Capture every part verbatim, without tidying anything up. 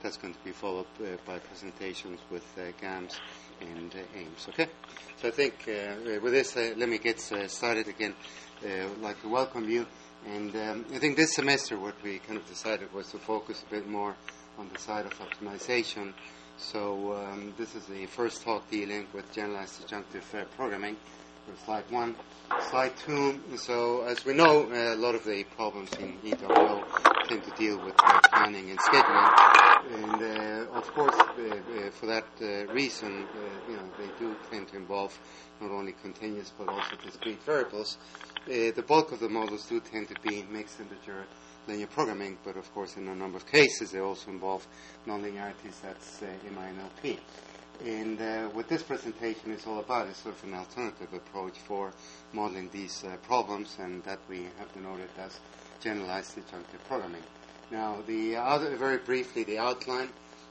that's going to be followed uh, by presentations with uh, GAMS and uh, AIMS. Okay? So I think uh, with this, uh, let me get uh, started again. Uh, I'd like to welcome you. And um, I think this semester what we kind of decided was to focus a bit more on the side of optimization. So um, this is the first talk dealing with generalized disjunctive uh, programming. For slide one. Slide two. So as we know, uh, a lot of the problems in E W O tend to deal with uh, planning and scheduling. And uh, of course, uh, uh, for that uh, reason, uh, you know, they do tend to involve not only continuous but also discrete variables. Uh, the bulk of the models do tend to be mixed integer linear programming, but of course in a number of cases they also involve nonlinearities, that's uh, M I N L P. And uh, what this presentation is all about is sort of an alternative approach for modeling these uh, problems, and that we have denoted as generalized disjunctive programming. Now, the other, very briefly, the outline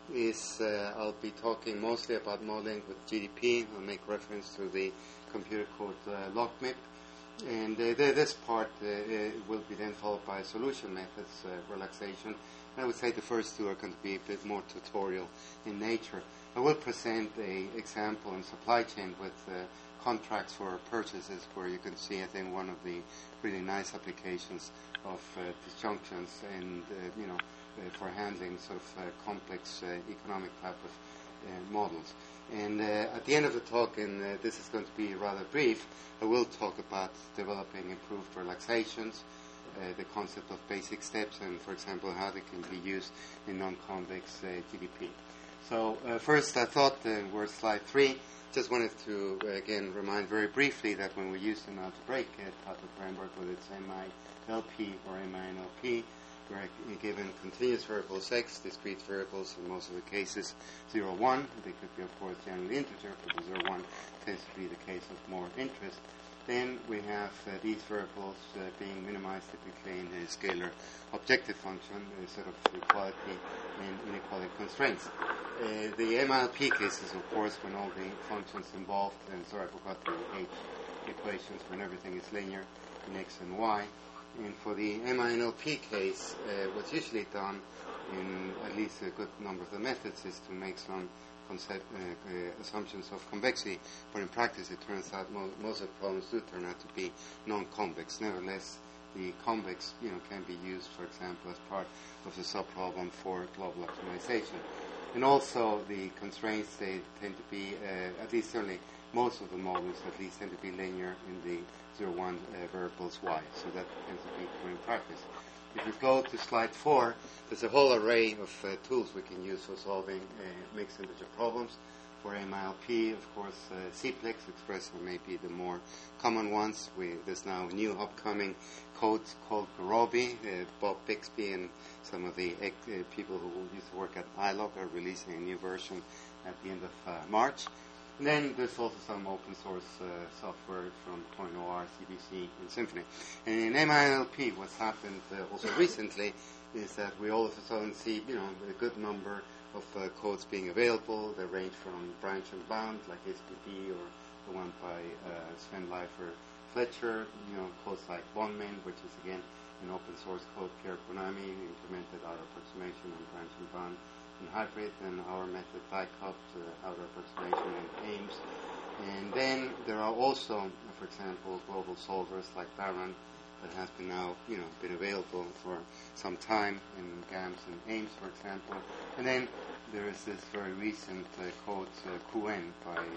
is uh, I'll be talking mostly about modeling with G D P. I'll make reference to the computer code uh, LogMIP. And uh, th- this part uh, uh, will be then followed by solution methods, uh, relaxation. And I would say the first two are going to be a bit more tutorial in nature. I will present an example in supply chain with uh, contracts for purchases where you can see, I think, one of the really nice applications of uh, disjunctions and, uh, you know, uh, for handling sort of uh, complex uh, economic type of uh, models. And uh, at the end of the talk, and uh, this is going to be rather brief, I will talk about developing improved relaxations, uh, the concept of basic steps, and, for example, how they can be used in non-convex uh, G D P. So uh, first, I thought uh, we're slide three. Just wanted to, uh, again, remind very briefly that when we use an algebraic uh, type of framework, whether it's M I L P or M I N L P, we're given continuous variables x, discrete variables, in most of the cases zero, one. They could be, of course, generally integer, but the zero, one tends to be the case of more interest. Then we have uh, these variables uh, being minimized typically in a scalar objective function, a set of equality and inequality constraints. Uh, the M I L P cases, of course, when all the functions involved, and sorry, I forgot the H equations, when everything is linear in x and y. And for the M I N L P case, uh, what's usually done in at least a good number of the methods is to make some concept, uh, uh, assumptions of convexity, but in practice it turns out mo- most of the problems do turn out to be non-convex. Nevertheless, the convex, you know, can be used, for example, as part of the subproblem for global optimization. And also the constraints, they tend to be, uh, at least certainly most of the models at least tend to be linear in the zero, one uh, variables y. So that tends to be true in practice. If we go to slide four, there's a whole array of uh, tools we can use for solving uh, mixed integer problems. For M I L P, of course, uh, CPLEX, Expressor may be the more common ones. We, there's now a new upcoming code called Gurobi. Uh, Bob Bixby and some of the uh, people who used to work at I L O G are releasing a new version at the end of uh, March. And then there's also some open source uh, software from CoinOR, C B C, and Symfony. And in M I N L P, what's happened uh, also recently is that we all of a sudden see, you know, a good number of uh, codes being available. They range from branch and bound, like S P D, or the one by uh, Sven Leifer Fletcher, you know, codes like BondMin, which is again an open source code, Pierre Konami implemented outer approximation on branch and bound in hybrid, and our method TICOP, uh, outer approximation and AIMS. And then there are also, for example, global solvers like Baron that has been now, you know, been available for some time in GAMS and AIMS, for example. And then there is this very recent uh, code uh, Q N by uh,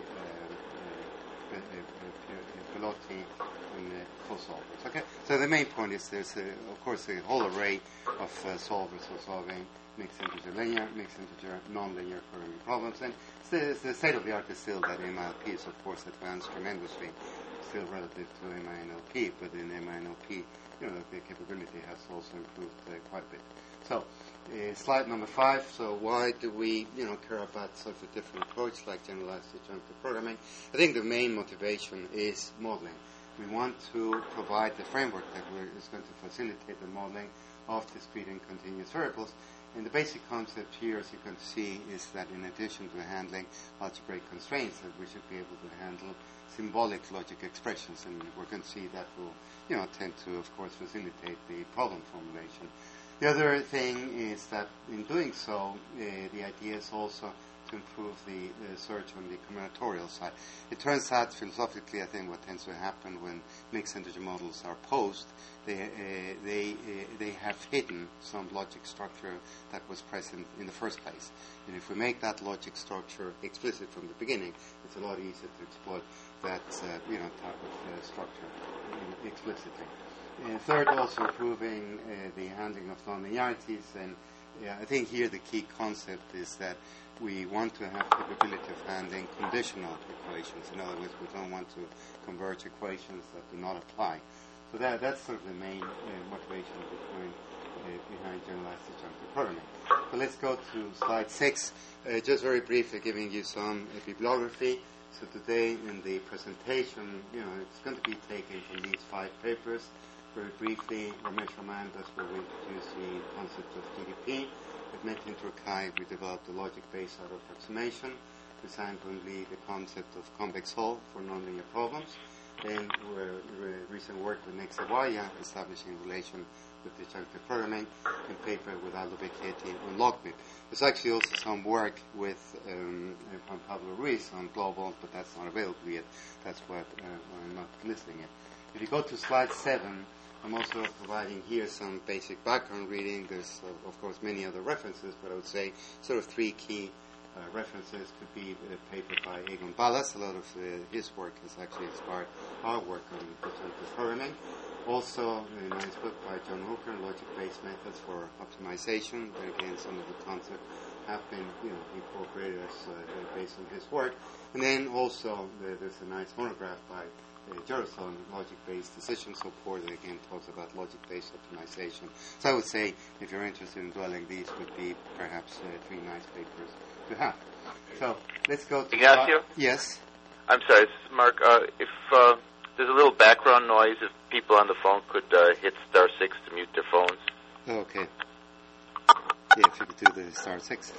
uh, uh, Pelotti and uh, co-solvers. Okay, so the main point is there's, a, of course, a whole array of uh, solvers for solving mixed integer linear, mixed integer non-linear programming problems. And the, the state of the art is still that M I L P is, of course, advanced tremendously, still relative to M I N L P, but in M I N L P, you know, the capability has also improved uh, quite a bit. So, uh, slide number five. So, why do we, you know, care about such a different approach like generalized disjunctive programming? I think the main motivation is modeling. We want to provide the framework that we're, is going to facilitate the modeling of discrete and continuous variables. And the basic concept here, as you can see, is that in addition to handling algebraic constraints, that we should be able to handle symbolic logic expressions. And we're going to see that will, you know, tend to, of course, facilitate the problem formulation. The other thing is that in doing so, uh, the idea is also to improve the, the search on the combinatorial side. It turns out, philosophically, I think what tends to happen when mixed integer models are posed, they uh, they uh, they have hidden some logic structure that was present in the first place. And if we make that logic structure explicit from the beginning, it's a lot easier to exploit that uh, you know type of uh, structure uh, explicitly. Uh, third, also improving uh, the handling of nonlinearities, and uh, I think here the key concept is that we want to have capability of handling conditional equations. In other words, we don't want to converge equations that do not apply. So that, that's sort of the main uh, motivation behind, uh, behind generalized disjunctive programming. So let's go to slide six, uh, just very briefly giving you some uh, bibliography. So today in the presentation, you know, it's going to be taken from these five papers. Very briefly, Ramesh Raman, that's where we introduce the concept of G D P. With Metin Turkay, we developed the logic-based auto approximation. With Sangwon Lee, the concept of convex hull for nonlinear problems. Then we're, we're recent work with Nick Sawaya, establishing relation with disjunctive programming, and paper with Aldo Becchetti on logbib. There's actually also some work with um, Juan Pablo Ruiz on global, but that's not available yet. That's what uh, I'm not listing it. If you go to slide seven, I'm also providing here some basic background reading. There's, uh, of course, many other references, but I would say sort of three key uh, references could be a paper by Egon Ballas. A lot of uh, his work has actually inspired our work on disjunctive programming. Also, a nice book by John Hooker, Logic-Based Methods for Optimization. But again, some of the concepts have been, you know, incorporated as uh, based on his work. And then also, uh, there's a nice monograph by Uh, Jurison, logic-based decision support, that again talks about logic-based optimization. So I would say, if you're interested in dwelling, these would be perhaps uh, three nice papers to have. So let's go to... Ignacio? Uh, yes? I'm sorry, this is Mark. Uh, if uh, there's a little background noise, if people on the phone could uh, hit star six to mute their phones. Okay. Yeah, if you could do the star six.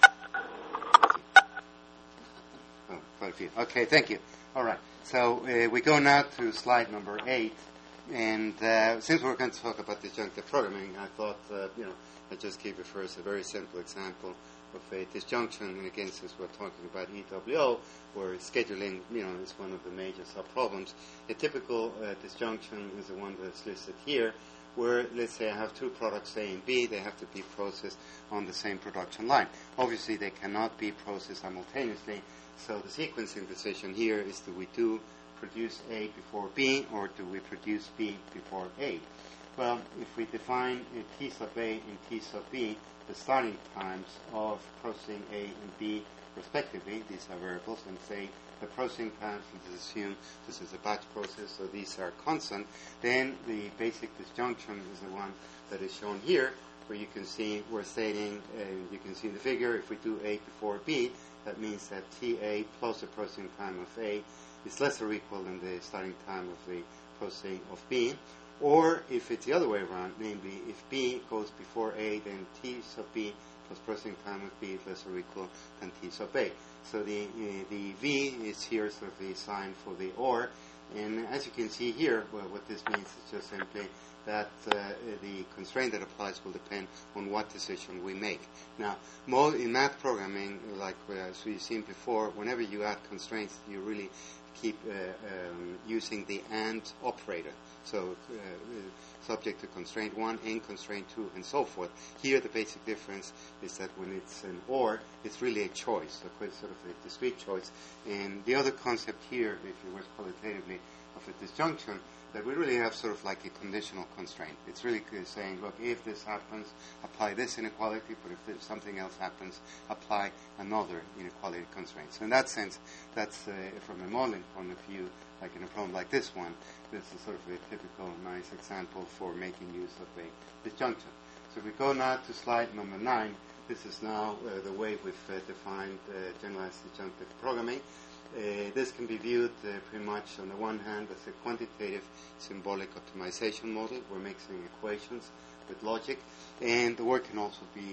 Oh, quite a few. Okay, thank you. All right. So uh, we go now to slide number eight, and uh, since we're going to talk about disjunctive programming, I thought, uh, you know, I'd just give you first a very simple example of a disjunction, and again, since we're talking about E W O, where scheduling, you know, is one of the major sub-problems. A typical uh, disjunction is the one that's listed here, where, let's say, I have two products, A and B, they have to be processed on the same production line. Obviously, they cannot be processed simultaneously. So the sequencing decision here is, do we do produce A before B, or do we produce B before A? Well, if we define uh, T sub A and T sub B, the starting times of processing A and B respectively, these are variables, and say the processing times, let's assume this is a batch process, so these are constant, then the basic disjunction is the one that is shown here, where you can see we're stating, uh, you can see in the figure, if we do A before B, that means that T A plus the processing time of A is less or equal than the starting time of the processing of B. Or if it's the other way around, namely if B goes before A, then T sub B plus processing time of B is less or equal than T sub A. So the uh, the V is here sort of the sign for the OR. And as you can see here, well, what this means is just simply that uh, the constraint that applies will depend on what decision we make. Now, in math programming, like uh, as we've seen before, whenever you add constraints, you really keep uh, um, using the AND operator. So uh, subject to constraint one and constraint two and so forth. Here the basic difference is that when it's an OR, it's really a choice, so quite sort of a discrete choice. And the other concept here, if you wish qualitatively, of a disjunction, that we really have sort of like a conditional constraint. It's really saying, look, if this happens, apply this inequality, but if something else happens, apply another inequality constraint. So in that sense, that's, uh, from a modeling point of view, like in a problem like this one, this is sort of a typical nice example for making use of a disjunction. So if we go now to slide number nine, this is now uh, the way we've uh, defined uh, generalized disjunctive programming. Uh, this can be viewed uh, pretty much on the one hand as a quantitative symbolic optimization model. We're mixing equations with logic, and the work can also be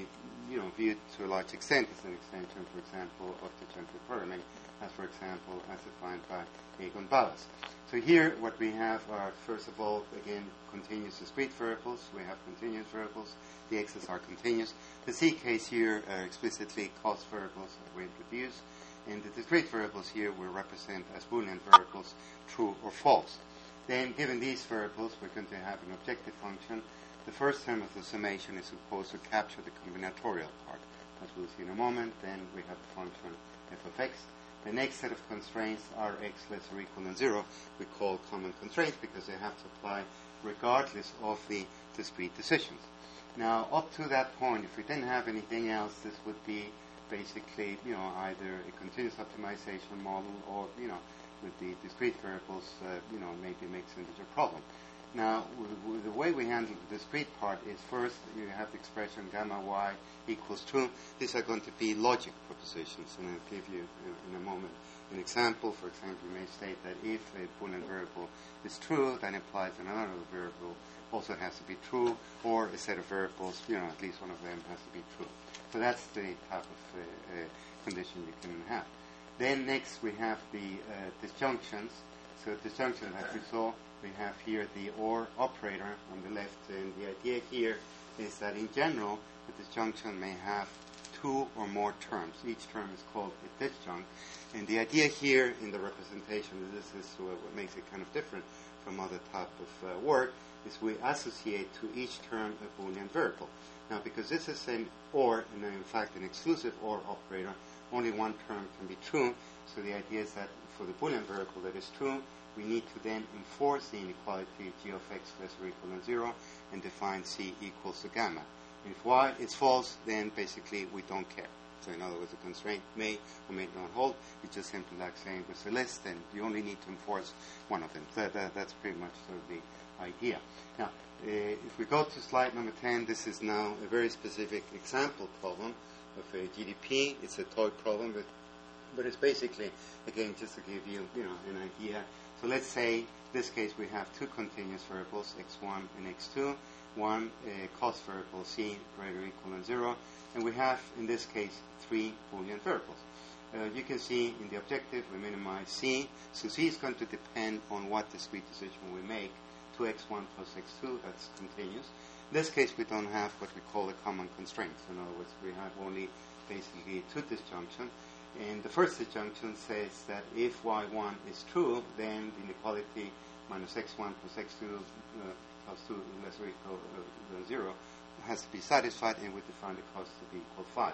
you know, viewed to a large extent as an extension, for example, of disjunctive programming, as for example, as defined by Egon Ballas. So here, what we have are, first of all, again, continuous discrete variables. We have continuous variables. The x's are continuous. The c case here are explicitly cost variables that we introduce. And the discrete variables here will represent as Boolean variables, true or false. Then, given these variables, we're going to have an objective function. The first term of the summation is supposed to capture the combinatorial part. As we'll see in a moment, then we have the function f of x. The next set of constraints are x less or equal than zero. We call common constraints because they have to apply regardless of the discrete decisions. Now, up to that point, if we didn't have anything else, this would be basically, you know, either a continuous optimization model or, you know, with the discrete variables, uh, you know, maybe a mixed integer problem. Now, w- w- the way we handle the discrete part is first you have the expression gamma y equals true. These are going to be logic propositions, and I'll give you uh, in a moment an example. For example, you may state that if a Boolean variable is true, that implies that another variable also has to be true, or a set of variables, you know, at least one of them has to be true. So that's the type of uh, uh, condition you can have. Then next we have the uh, disjunctions. So disjunction, as we saw, we have here the or operator on the left, and the idea here is that in general the disjunction may have two or more terms. Each term is called a disjunct, and the idea here in the representation, this is what makes it kind of different from other type of uh, work, is we associate to each term a Boolean variable. Now, because this is an or, and in fact an exclusive or operator, only one term can be true. So the idea is that for the Boolean variable that is true, we need to then enforce the inequality g of x less or equal than zero and define c equals to gamma. And if y is false, then basically we don't care. So in other words, the constraint may or may not hold. It's just simply like saying with a list, then you only need to enforce one of them. So that, that's pretty much sort of the idea. Now, uh, if we go to slide number ten, this is now a very specific example problem of a G D P. It's a toy problem, but but it's basically, again, just to give you, you know, an idea. So let's say, in this case, we have two continuous variables, x one and x two. One uh, cost variable, c, greater or equal than zero. And we have, in this case, three Boolean variables. Uh, you can see in the objective, we minimize c. So c is going to depend on what discrete decision we make. two x one plus x two, that's continuous. In this case, we don't have what we call a common constraint. So in other words, we have only basically two disjunctions. And the first disjunction says that if y one is true, then the inequality minus x one plus x two uh, plus two less or equal uh, than zero has to be satisfied, and we define the cost to be equal five.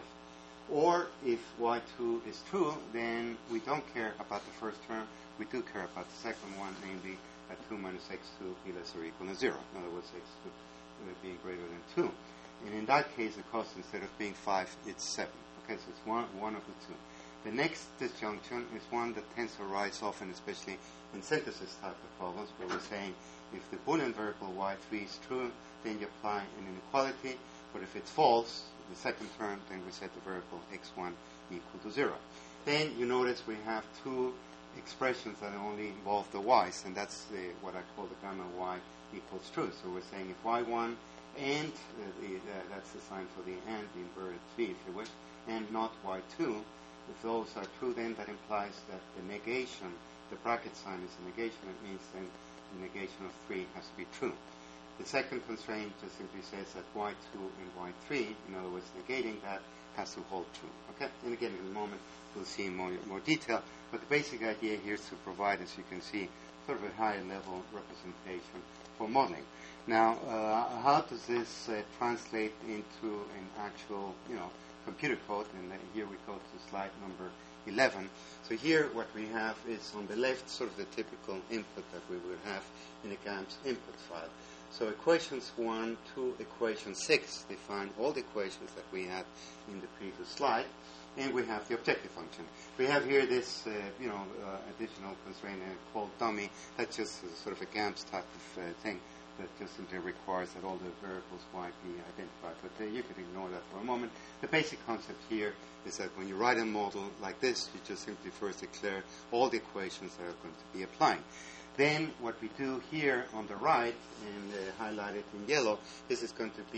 Or if y two is true, then we don't care about the first term. We do care about the second one, namely that two minus x two be less or equal to zero. In other words, x two uh, being greater than two. And in that case, the cost, instead of being five, it's seven. Okay, so it's one, one of the two. The next disjunction is one that tends to arise often, especially in synthesis type of problems, where we're saying if the Boolean variable y three is true, then you apply an inequality. But if it's false, the second term, then we set the variable x one equal to zero. Then you notice we have two expressions that only involve the y's, and that's the, what I call the gamma y equals true. So we're saying if y one and, uh, the, uh, that's the sign for the and, the inverted three, if you wish, and not y two, if those are true, then that implies that the negation, the bracket sign is a negation. It means then the negation of three has to be true. The second constraint just simply says that y two and y three, in other words, negating that, has to hold true. Okay? And again, in a moment, we'll see in more, more detail. But the basic idea here is to provide, as you can see, sort of a higher level representation for modeling. Now, uh, how does this uh, translate into an actual, you know, computer code? And uh, here we go to slide number eleven. So here what we have is on the left sort of the typical input that we would have in a GAMS input file. So equations one to equation six define all the equations that we had in the previous slide, and we have the objective function. We have here this, uh, you know, uh, additional constraint uh, called dummy. That's just a, sort of a GAMS type of uh, thing that just simply requires that all the variables y be identified. But uh, you could ignore that for a moment. The basic concept here is that when you write a model like this, you just simply first declare all the equations that are going to be applying. Then what we do here on the right, and uh, highlighted in yellow, this is going to be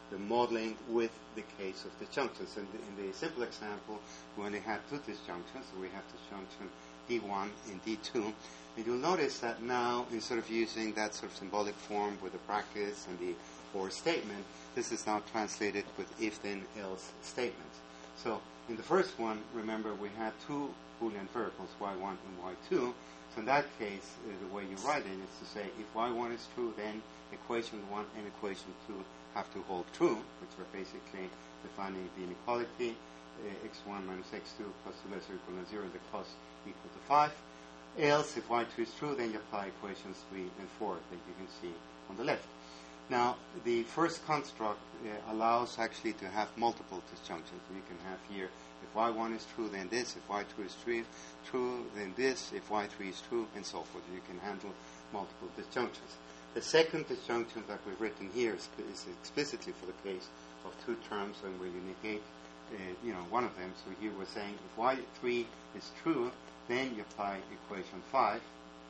the modeling with the case of disjunctions. In the, in the simple example, we only have two disjunctions, so we have disjunction D one and D two. And you'll notice that now, instead of using that sort of symbolic form with the brackets and the or statement, this is now translated with if-then-else statements. So in the first one, remember, we had two Boolean variables, y one and y two. So in that case, uh, the way you write it is to say, if y one is true, then equation one and equation two have to hold true, which are basically defining the inequality, uh, x one minus x two plus two less or equal to zero, the cost equal to five. Else, if y two is true, then you apply equations three and four that you can see on the left. Now, the first construct uh, allows actually to have multiple disjunctions. You can have here, if y one is true, then this. If y two is true, true, then this. If y three is true, and so forth. You can handle multiple disjunctions. The second disjunction that we've written here is, is explicitly for the case of two terms, and where you negate, uh, you know, one of them. So here we're saying if y three is true, then you apply equation five,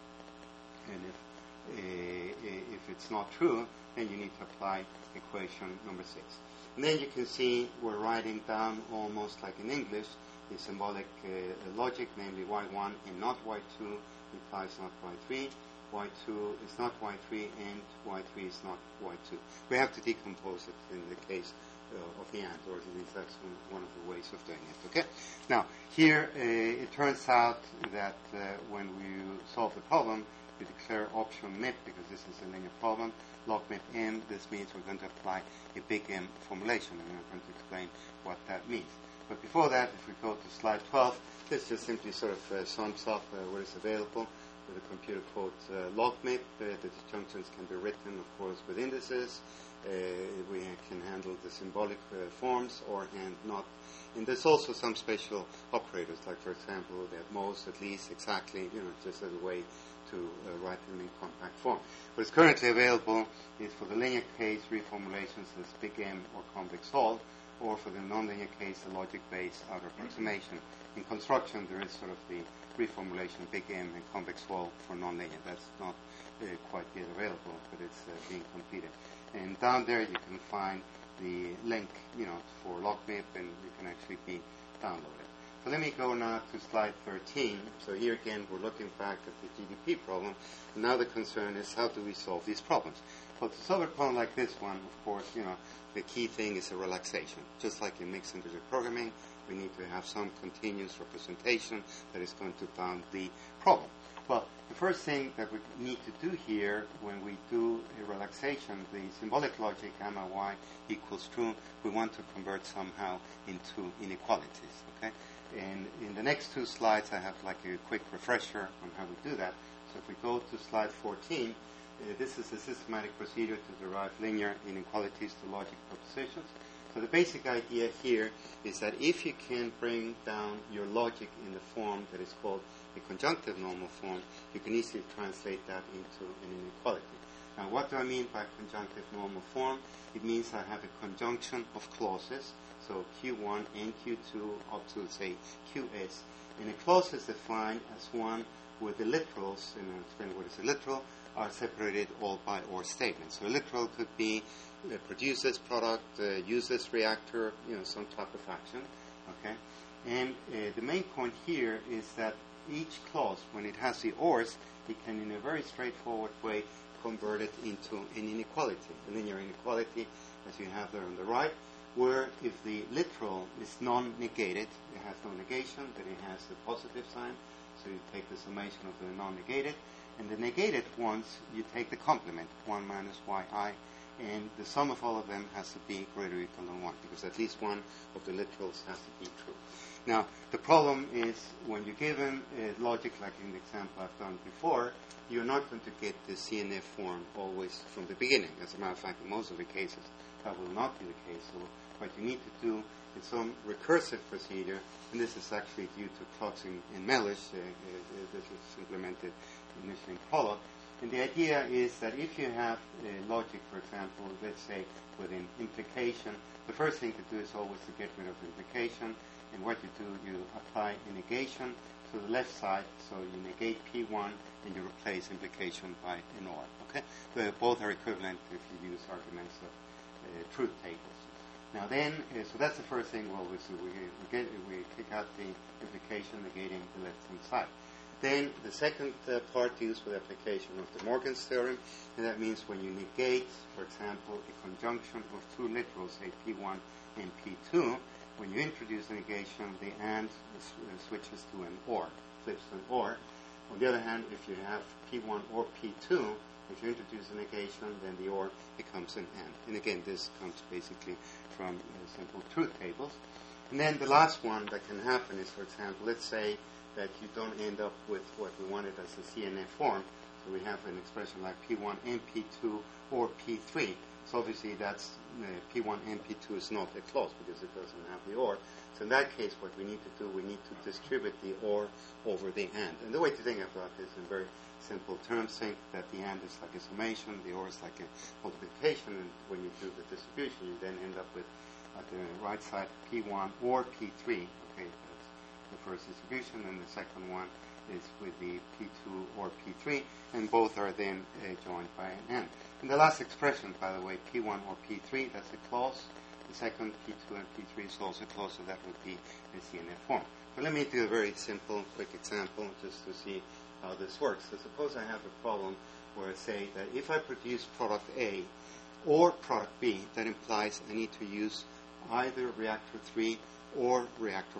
and if uh, if it's not true, then you need to apply equation number six. And then you can see we're writing down almost like in English the symbolic uh, logic, namely y one and not y two implies not y three, y two is not y three, and y three is not y two. We have to decompose it in the case uh, of the and, or at least that's one of the ways of doing it. Okay. Now here uh, it turns out that uh, when we solve the problem, we declare option M I P because this is a linear problem. Log M I P M, this means we're going to apply a big M formulation, and I'm going to explain what that means. But before that, if we go to slide twelve, this just simply sort of uh, sums up uh, what is available with a computer code uh, log M I P. Uh, the disjunctions can be written, of course, with indices. Uh, we can handle the symbolic uh, forms or and not. And there's also some special operators, like, for example, that most, at least, exactly, you know, just as a way to uh, write them in compact form. What is currently available is for the linear case reformulations as big M or convex hull, or for the nonlinear case the logic-based outer approximation. In construction, there is sort of the reformulation big M and convex hull for nonlinear. That's not uh, quite yet available, but it's uh, being completed. And down there you can find the link, you know, for log M I P, and you can actually be downloaded. So let me go now to slide thirteen. So here again, we're looking back at the G D P problem. And now the concern is, how do we solve these problems? Well, to solve a problem like this one, of course, you know, the key thing is a relaxation. Just like in mixed integer programming, we need to have some continuous representation that is going to bound the problem. Well, the first thing that we need to do here when we do a relaxation, the symbolic logic gamma y equals true, we want to convert somehow into inequalities, okay? And in the next two slides, I have like a quick refresher on how we do that. So if we go to slide fourteen, uh, this is a systematic procedure to derive linear inequalities to logic propositions. So the basic idea here is that if you can bring down your logic in the form that is called a conjunctive normal form, you can easily translate that into an inequality. Now, what do I mean by conjunctive normal form? It means I have a conjunction of clauses, so Q one and Q two up to, say, Q S. And a clause is defined as one where the literals, and I'll explain what is a literal, are separated all by or statements. So a literal could be uh, produce this product, uh, use this reactor, you know, some type of action, okay? And uh, the main point here is that each clause, when it has the ors, it can, in a very straightforward way, convert it into an inequality, a linear inequality, as you have there on the right, where if the literal is non-negated, it has no negation, but it has a positive sign, so you take the summation of the non-negated, and the negated ones, you take the complement, one minus yi, and the sum of all of them has to be greater or equal than one, because at least one of the literals has to be true. Now, the problem is when you're given a logic like in the example I've done before, you're not going to get the C N F form always from the beginning. As a matter of fact, in most of the cases, that will not be the case. So what you need to do is some recursive procedure, and this is actually due to Klotzing and Mellish. Uh, uh, this is implemented initially in Prolog. And the idea is that if you have a logic, for example, let's say with an implication, the first thing to do is always to get rid of implication. And what you do, you apply a negation to the left side, so you negate P one and you replace implication by an or. Okay, so both are equivalent if you use arguments of truth tables. Now then, uh, so that's the first thing. Well, we, so we, we, get, we kick out the implication negating the left-hand side. Then the second uh, part deals with application of De Morgan's theorem, and that means when you negate, for example, a conjunction of two literals, say P one and P two, when you introduce a negation, the and uh, switches to an or, flips to an or. On the other hand, if you have P one or P two, if you introduce a negation, then the or becomes an and. And again, this comes basically from uh, simple truth tables. And then the last one that can happen is, for example, let's say that you don't end up with what we wanted as a C N F form. So we have an expression like P one and P two or P three. So obviously that's uh, P one and P two is not a clause because it doesn't have the or. So in that case, what we need to do, we need to distribute the or over the and. And the way to think about this in very simple terms, think that the and is like a summation, the or is like a multiplication, and when you do the distribution, you then end up with, at the right side, P one or P three. Okay, that's the first distribution, and the second one is with the P two or P three, and both are then uh, joined by an and. And the last expression, by the way, P one or P three, that's a clause. The second, P two and P three, is also a clause, so that would be a C N F form. But let me do a very simple, quick example just to see how this works. So suppose I have a problem where I say that if I produce product A or product B, that implies I need to use either reactor three or reactor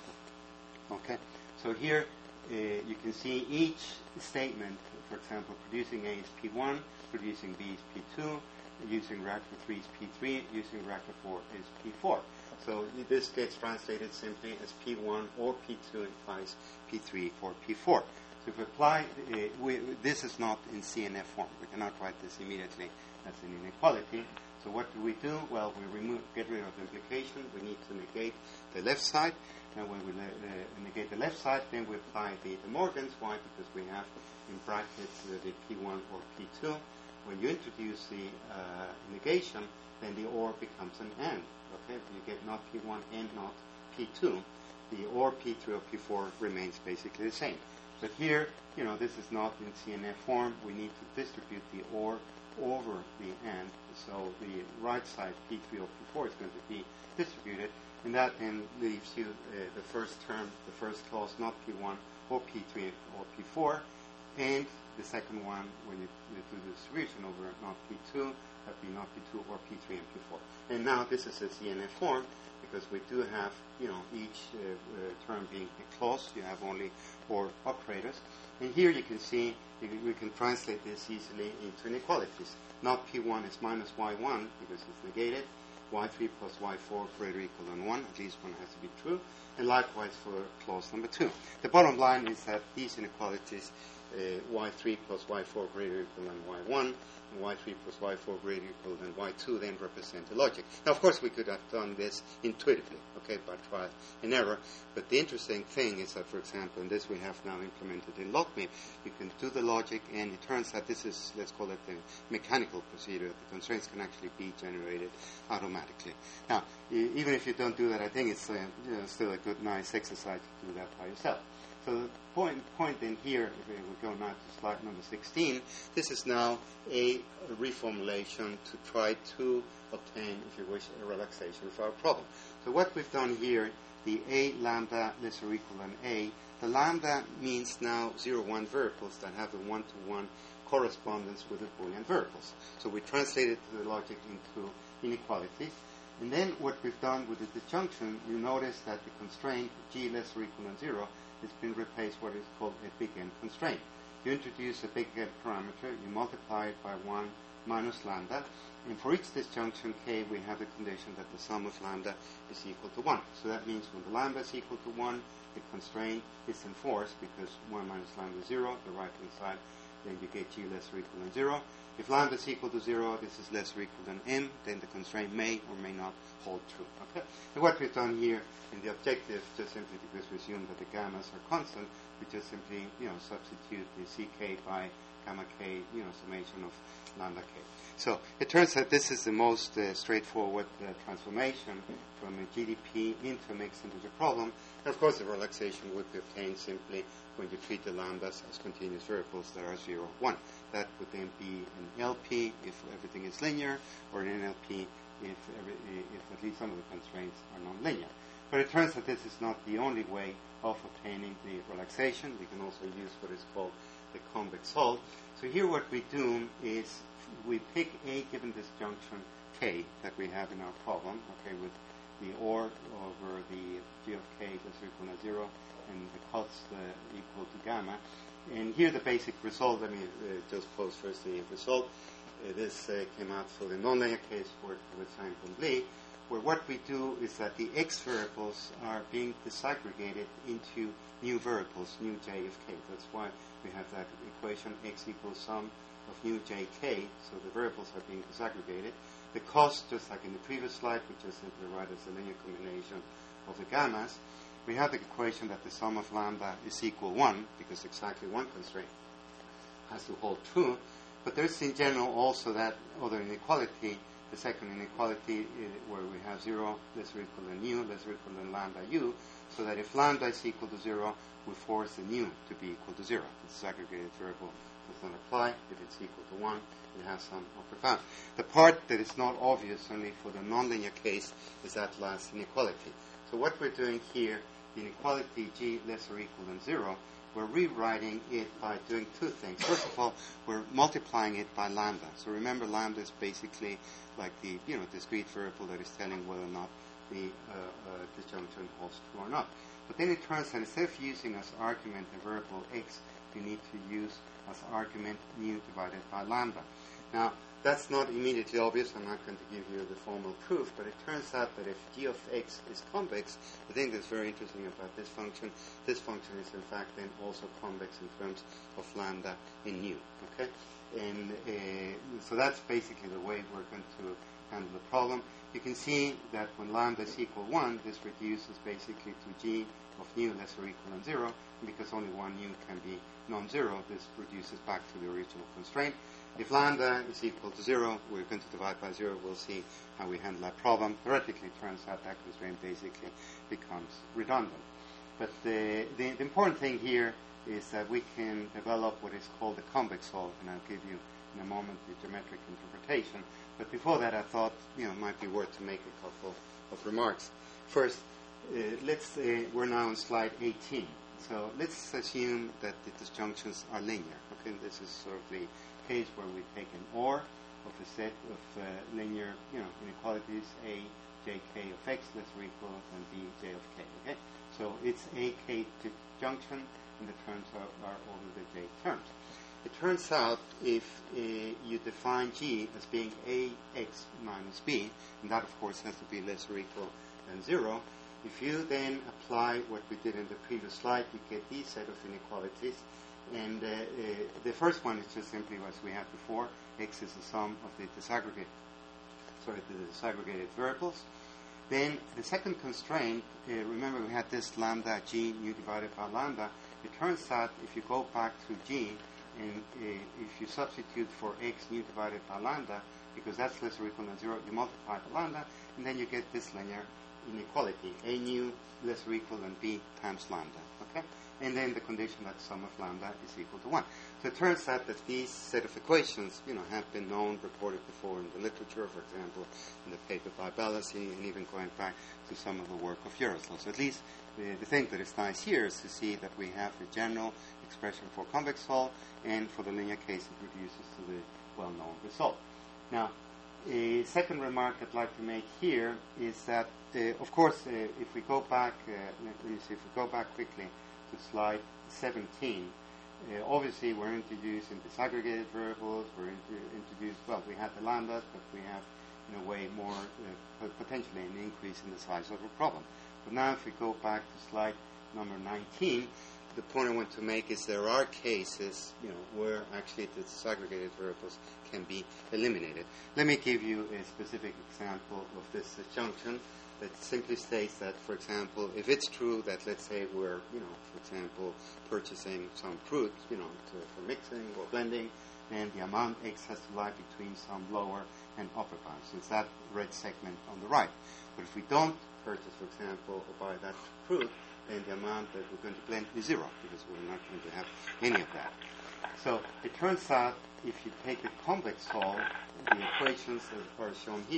four. Okay? So here uh, you can see each statement, for example, producing A is P one, producing B is P two, using reactor three is P three, using reactor four is P four. So this gets translated simply as P one or P two implies P three or P four. So if we apply, uh, we, this is not in C N F form. We cannot write this immediately as an inequality. So what do we do? Well, we remove, get rid of the implication. We need to negate the left side. And when we uh, negate the left side, then we apply the De Morgan's. Why? Because we have in brackets uh, the P one or P two. When you introduce the uh, negation, then the or becomes an and. Okay, you get not P one and not P two. The or P three or P four remains basically the same. But here, you know, this is not in C N F form. We need to distribute the or over the and. So the right side, P three or P four, is going to be distributed. And that then leaves you uh, the first term, the first clause, not P one or P three or P four. And the second one, when you, you do the distribution over not P two, that would be not P two or P three and P four. And now this is a C N F form because we do have, you know, each uh, uh, term being a clause. You have only or operators. And here you can see, you can, we can translate this easily into inequalities. Not P one is minus Y one because it's negated. Y three plus Y four greater or equal than one. At least one has to be true. And likewise for clause number two. The bottom line is that these inequalities, uh, Y three plus Y four greater or equal than Y one, and Y three plus Y four greater or equal than Y two, then represent the logic. Now, of course, we could have done this intuitively, okay, by trial and error. But the interesting thing is that, for example, and this we have now implemented in LogMe, you can do the logic, and it turns out this is, let's call it the mechanical procedure. The constraints can actually be generated automatically. Now, e- even if you don't do that, I think it's uh, you know, still a good, nice exercise to do that by yourself. So the point, point in here, if we go now to slide number sixteen, this is now a reformulation to try to obtain, if you wish, a relaxation of our problem. So what we've done here, the A lambda less or equal than A, the lambda means now zero one variables that have a one-to-one correspondence with the Boolean variables. So we translated the logic into inequalities. And then what we've done with the disjunction, you notice that the constraint G less or equal than zero has been replaced what is called a big N constraint. You introduce a big N parameter, you multiply it by one minus lambda, and for each disjunction K we have the condition that the sum of lambda is equal to one. So that means when the lambda is equal to one, the constraint is enforced because one minus lambda is zero, the right hand side, then you get G less or equal than zero. If lambda is equal to zero, this is less or equal than M, then the constraint may or may not hold true. Okay? And what we've done here in the objective, just simply because we assume that the gammas are constant, we just simply, you know, substitute the C K by gamma K, you know, summation of lambda K. So it turns out this is the most uh, straightforward uh, transformation from a G D P into a mixed integer problem. And of course, the relaxation would be obtained simply when you treat the lambdas as continuous variables that are zero, one. That would then be an L P if everything is linear, or an N L P if, every, if at least some of the constraints are nonlinear. But it turns out this is not the only way of obtaining the relaxation. We can also use what is called the convex solve. So here what we do is we pick a given disjunction K that we have in our problem, okay, with the OR over the G of K less or equal to zero and the cost uh, equal to gamma. And here the basic result, let me uh, just pose first the result. Uh, this uh, came out for the nonlinear case for, for the sign from Lee, where what we do is that the x variables are being disaggregated into new variables, new j of k. That's why we have that equation x equals sum of new jk, so the variables are being disaggregated. The cost, just like in the previous slide, we just simply write as a linear combination of the gammas. We have the equation that the sum of lambda is equal one, because exactly one constraint has to hold true. But there's in general also that other inequality, the second inequality uh, where we have zero less or equal than nu, less or equal than lambda u, so that if lambda is equal to zero, we force the nu to be equal to zero. The disaggregated variable does not apply. If it's equal to one, it has some upper bound. The part that is not obvious only for the nonlinear case is that last inequality. So what we're doing here, the inequality g less or equal than zero, we're rewriting it by doing two things. First of all, we're multiplying it by lambda. So remember, lambda is basically like the you know discrete variable that is telling whether or not the uh, uh, disjunction holds true or not. But then it turns out instead of using as argument the variable x, you need to use as argument mu divided by lambda. Now, that's not immediately obvious. I'm not going to give you the formal proof, but it turns out that if g of x is convex, the thing that's very interesting about this function, this function is in fact then also convex in terms of lambda in nu. Okay, and uh, so that's basically the way we're going to handle the problem. You can see that when lambda is equal one, this reduces basically to g of nu less or equal than zero, and because only one nu can be non-zero, this reduces back to the original constraint. If lambda is equal to zero, we're going to divide by zero. We'll see how we handle that problem. Theoretically, it turns out that constraint basically becomes redundant. But the, the, the important thing here is that we can develop what is called the convex solve, and I'll give you in a moment the geometric interpretation. But before that, I thought you know it might be worth to make a couple of remarks. First, uh, let's uh, we're now on slide eighteen. So let's assume that the disjunctions are linear. Okay, this is sort of the case where we take an OR of a set of uh, linear, you know, inequalities a jk of x less or equal than b j of k. Okay, so it's a k disjunction, and the terms are, are over the j terms. It turns out if uh, you define g as being ax minus b, and that of course has to be less or equal than zero. If you then apply what we did in the previous slide, you get these set of inequalities. And uh, uh, the first one is just simply as we had before. X is the sum of the disaggregated, sorry, the disaggregated variables. Then the second constraint, uh, remember we had this lambda g nu divided by lambda. It turns out if you go back to g, and uh, if you substitute for x nu divided by lambda, because that's less or equal than zero, you multiply by lambda, and then you get this linear inequality, a nu less or equal than b times lambda, okay? And then the condition that the sum of lambda is equal to one. So it turns out that these set of equations, you know, have been known, reported before in the literature, for example, in the paper by Balassi, and even going back to some of the work of Jaroslav. So at least the, the thing that is nice here is to see that we have the general expression for convex solve, and for the linear case it reduces to the well-known result. Now, a second remark I'd like to make here is that, uh, of course, uh, if we go back, uh, let me see, if we go back quickly to slide seventeen, uh, obviously we're introducing disaggregated variables, we're into, introduced, well, we have the lambdas, but we have, in a way, more, uh, potentially an increase in the size of the problem. But now if we go back to slide number nineteen, the point I want to make is there are cases, you know, where actually the disaggregated variables can be eliminated. Let me give you a specific example of this disjunction that simply states that, for example, if it's true that, let's say, we're, you know, for example, purchasing some fruit, you know, to, for mixing or blending, then the amount x has to lie between some lower and upper bounds. So it's that red segment on the right. But if we don't purchase, for example, or buy that fruit, then the amount that we're going to blend is zero, because we're not going to have any of that. So it turns out if you take the convex solve, the equations that are shown here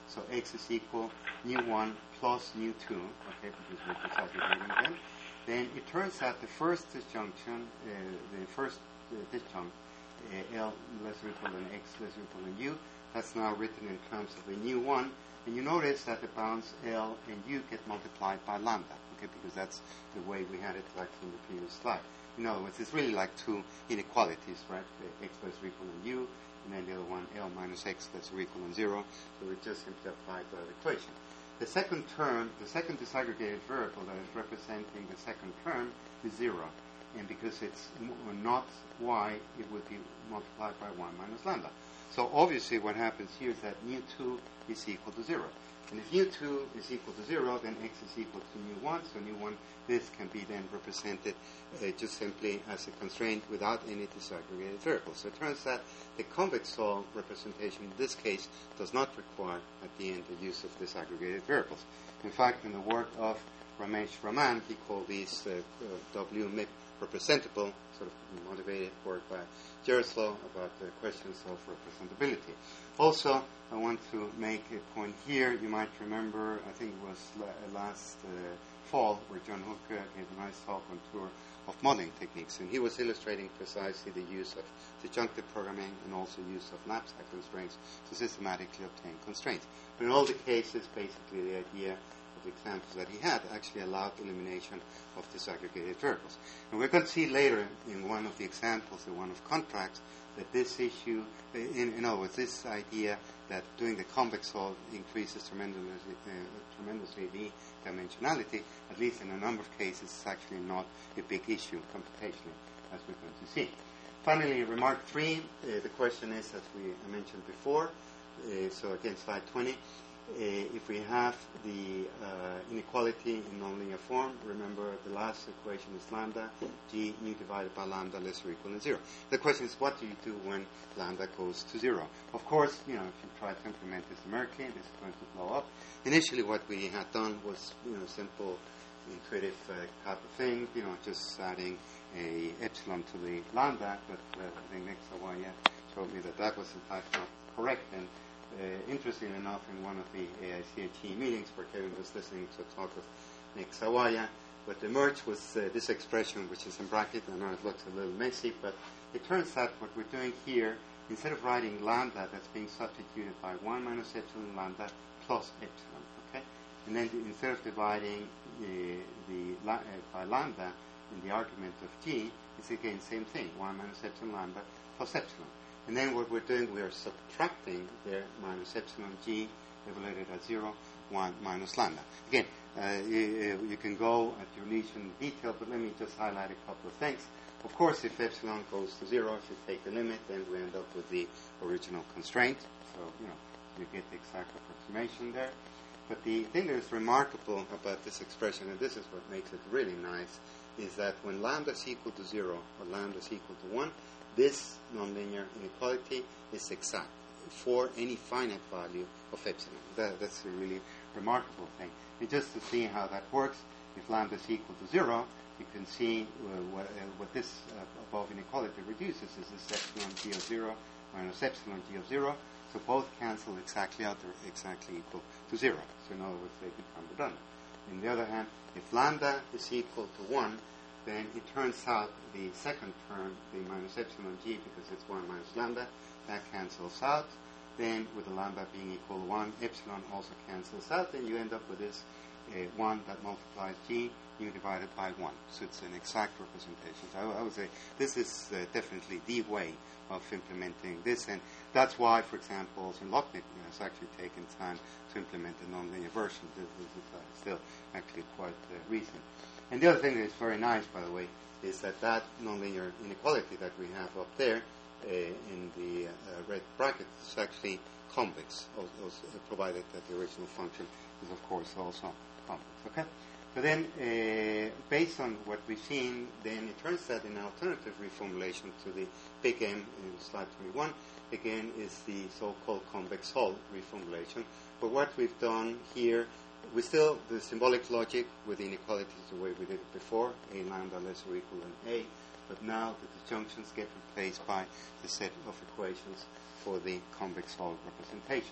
So x is equal nu one plus nu two, okay, because we're disaggregating again. Then it turns out the first disjunction, uh, the first uh, disjunct, uh, L less or equal than x less or equal than u, that's now written in terms of the nu one. And you notice that the bounds L and u get multiplied by lambda, okay, because that's the way we had it like from the previous slide. In other words, it's really like two inequalities, right? The x less or equal than u, and then the other one, L minus x less or equal than zero. So we just simply apply that equation. The second term, the second disaggregated variable that is representing the second term is zero. And because it's not y, it would be multiplied by one minus lambda. So obviously what happens here is that nu two is equal to zero. And if nu two is equal to zero, then x is equal to nu one. So nu one, this can be then represented uh, just simply as a constraint without any disaggregated variables. So it turns out the convex solve representation in this case does not require at the end the use of disaggregated variables. In fact, in the work of Ramesh Raman, he called these uh, uh, W M I P representable, sort of motivated work by Jaroslaw about the questions of representability. Also, I want to make a point here. You might remember, I think it was la- last uh, fall, where John Hooke gave a nice talk on tour of modeling techniques, and he was illustrating precisely the use of disjunctive programming and also use of knapsack constraints to systematically obtain constraints. But in all the cases, basically the idea of the examples that he had actually allowed elimination of disaggregated variables. And we're going to see later in one of the examples, the one of contracts, that this issue, in, in other words, this idea that doing the convex solve increases tremendously, uh, tremendously the dimensionality, at least in a number of cases, is actually not a big issue computationally, as we're going to see. Finally, remark three, uh, the question is, as we mentioned before, uh, so again, slide twenty, Uh, if we have the uh, inequality in nonlinear form, remember the last equation is lambda, g nu divided by lambda less or equal to zero. The question is, what do you do when lambda goes to zero? Of course, you know, if you try to implement this numerically, this is going to blow up. Initially, what we had done was, you know, simple, intuitive uh, type of thing, you know, just adding a epsilon to the lambda, but uh, I think Nick Sawaya showed me that that was in fact not correct. And Uh, interestingly enough, in one of the A I C H E meetings where Kevin was listening to a talk of Nick Sawaya, what emerged was uh, this expression, which is in bracket. I know it looks a little messy, but it turns out what we're doing here, instead of writing lambda, that's being substituted by one minus epsilon lambda plus epsilon, okay? And then the, instead of dividing uh, the la- uh, by lambda in the argument of g, it's again the same thing, one minus epsilon lambda plus epsilon. And then what we're doing, we are subtracting there minus epsilon g evaluated at zero, one minus lambda. Again, uh, you, you can go at your leisure in detail, but let me just highlight a couple of things. Of course, if epsilon goes to zero, if you take the limit, then we end up with the original constraint. So, you know, you get the exact approximation there. But the thing that is remarkable about this expression, and this is what makes it really nice, is that when lambda is equal to zero or lambda is equal to one, this nonlinear inequality is exact for any finite value of epsilon. That, that's a really remarkable thing. And just to see how that works, if lambda is equal to zero, you can see uh, what, uh, what this uh, above inequality reduces is this epsilon g of zero minus epsilon g of zero. So both cancel exactly out, they're exactly equal to zero. So in other words, they become redundant. On the other hand, if lambda is equal to one, then it turns out the second term, the minus epsilon g, because it's one minus lambda, that cancels out. Then with the lambda being equal to one, epsilon also cancels out, and you end up with this uh, one that multiplies g, nu divided by one. So it's an exact representation. So I, I would say this is uh, definitely the way of implementing this, and that's why, for example, also in Locknit, you know, it's actually taken time to implement the nonlinear version. This, this is uh, still actually quite uh, recent. And the other thing that is very nice, by the way, is that that nonlinear inequality that we have up there uh, in the uh, red bracket is actually convex, also, provided that the original function is, of course, also convex. Okay? So then, uh, based on what we've seen, then it turns out an alternative reformulation to the big M in slide twenty-one, again, is the so-called convex hull reformulation. But what we've done here, we still, the symbolic logic with the inequalities the way we did it before, a lambda less or equal than a, but now the disjunctions get replaced by the set of equations for the convex hull representation.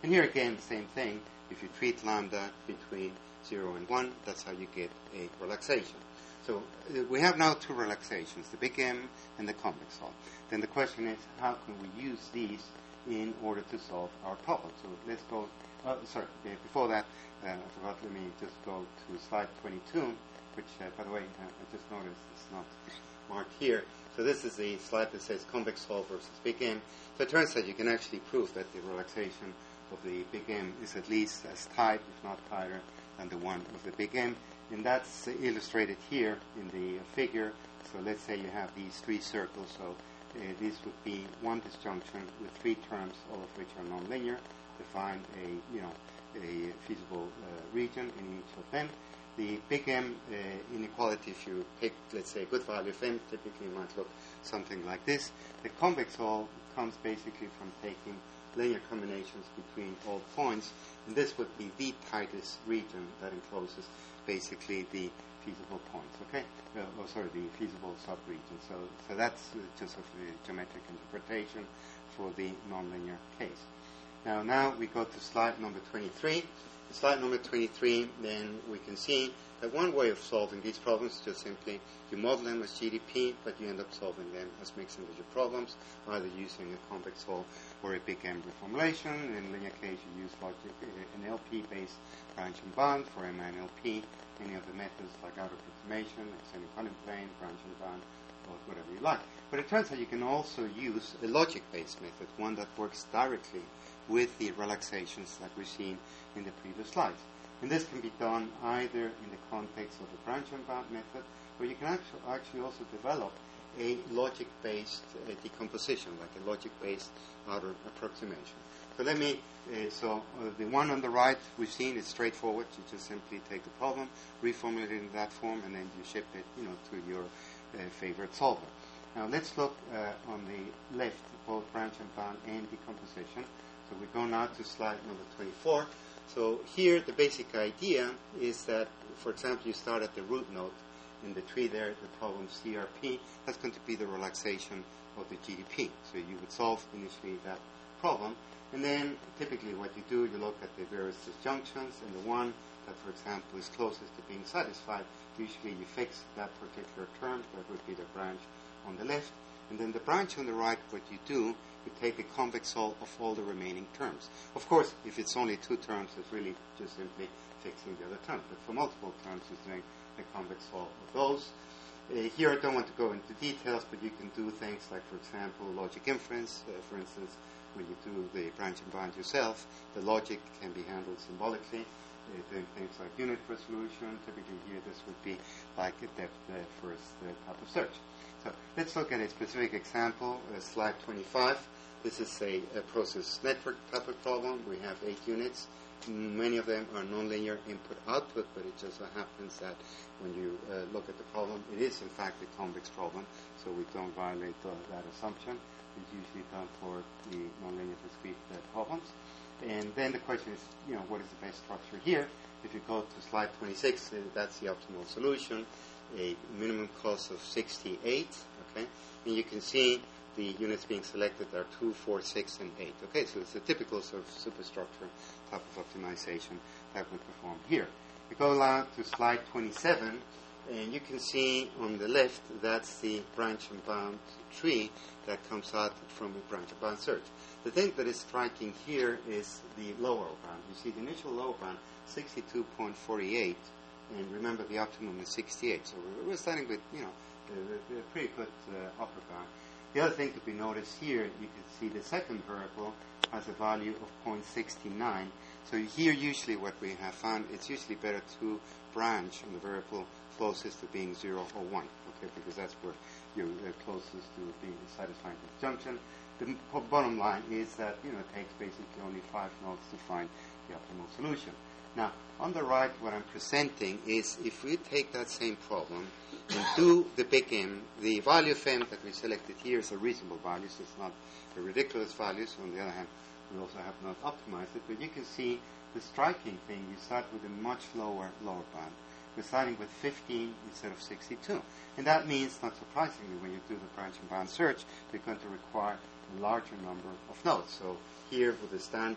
And here again, same thing. If you treat lambda between zero and one, that's how you get a relaxation. So uh, we have now two relaxations, the big M and the convex hull. Then the question is, how can we use these in order to solve our problem? So let's go, uh, sorry, uh, before that, uh, I forgot, let me just go to slide twenty-two, which, uh, by the way, uh, I just noticed it's not marked here. So this is the slide that says convex hull versus big M. So it turns out you can actually prove that the relaxation of the big M is at least as tight, if not tighter, than the one of the big M. And that's uh, illustrated here in the uh, figure. So let's say you have these three circles. So uh, this would be one disjunction with three terms, all of which are nonlinear, to find a, you know, a feasible uh, region in each of them. The big M uh, inequality, if you pick, let's say, a good value of M, typically might look something like this. The convex hull comes basically from taking linear combinations between all points, and this would be the tightest region that encloses basically the feasible points, okay? Uh, oh, sorry, the feasible subregion. So, so that's uh, just of the geometric interpretation for the nonlinear case. Now, now we go to slide number twenty-three. Slide number twenty-three, then we can see that one way of solving these problems is just simply you model them as G D P, but you end up solving them as mixed integer problems, either using a convex hull or a big M reformulation. In linear case, you use logic, uh, an L P-based branch and bound. For M N L P, any of the methods like outer approximation, extending quantum plane, branch and bound, or whatever you like. But it turns out you can also use a logic-based method, one that works directly with the relaxations that we've seen in the previous slides. And this can be done either in the context of the branch and bound method, or you can actually, actually also develop a logic-based uh, decomposition, like a logic-based outer approximation. So let me, uh, so uh, the one on the right we've seen is straightforward. You just simply take the problem, reformulate it in that form, and then you ship it, you know, to your uh, favorite solver. Now let's look uh, on the left, both branch and bound and decomposition. So we go now to slide number twenty-four. So here the basic idea is that, for example, you start at the root node in the tree there, the problem C R P. That's going to be the relaxation of the G D P. So you would solve initially that problem. And then typically what you do, you look at the various disjunctions, and the one that, for example, is closest to being satisfied, usually you fix that particular term. That would be the branch on the left. And then the branch on the right, what you do, you take the convex hull of all the remaining terms. Of course, if it's only two terms, it's really just simply fixing the other term. But for multiple terms, it's doing the convex hull of those. Uh, here I don't want to go into details, but you can do things like, for example, logic inference. Uh, for instance, when you do the branch and bound yourself, the logic can be handled symbolically. Uh, doing things like unit resolution. Typically here this would be like a depth uh, first uh, type of search. So let's look at a specific example, uh, slide twenty-five. This is a, a process network type of problem. We have eight units. Many of them are nonlinear input-output, but it just so happens that when you uh, look at the problem, it is in fact a convex problem, so we don't violate uh, that assumption. It's usually done for the nonlinear discrete uh, problems. And then the question is, you know, what is the best structure here? If you go to slide twenty-six, uh, that's the optimal solution, a minimum cost of sixty-eight, okay? And you can see the units being selected are two, four, six, and eight. Okay, so it's a typical sort of superstructure type of optimization that we perform here. We go now to slide twenty-seven, and you can see on the left that's the branch and bound tree that comes out from a branch and bound search. The thing that is striking here is the lower bound. You see the initial lower bound, sixty-two point four eight, and remember the optimum is sixty-eight. So we're, we're starting with, you know, a, a pretty good uh, upper bound. The other thing to be noticed here, you can see the second variable has a value of zero point six nine. So here usually what we have found, it's usually better to branch on the variable closest to being zero or one, okay, because that's where you're uh, closest to being satisfying disjunction. The m- bottom line is that, you know, it takes basically only five nodes to find the optimal solution. Now, on the right, what I'm presenting is if we take that same problem and do the big M, the value of M that we selected here is a reasonable value, so it's not a ridiculous value. So on the other hand, we also have not optimized it. But you can see the striking thing, you start with a much lower lower bound. We're starting with fifteen instead of sixty-two. And that means, not surprisingly, when you do the branch and bound search, you're going to require a larger number of nodes. So here with the standard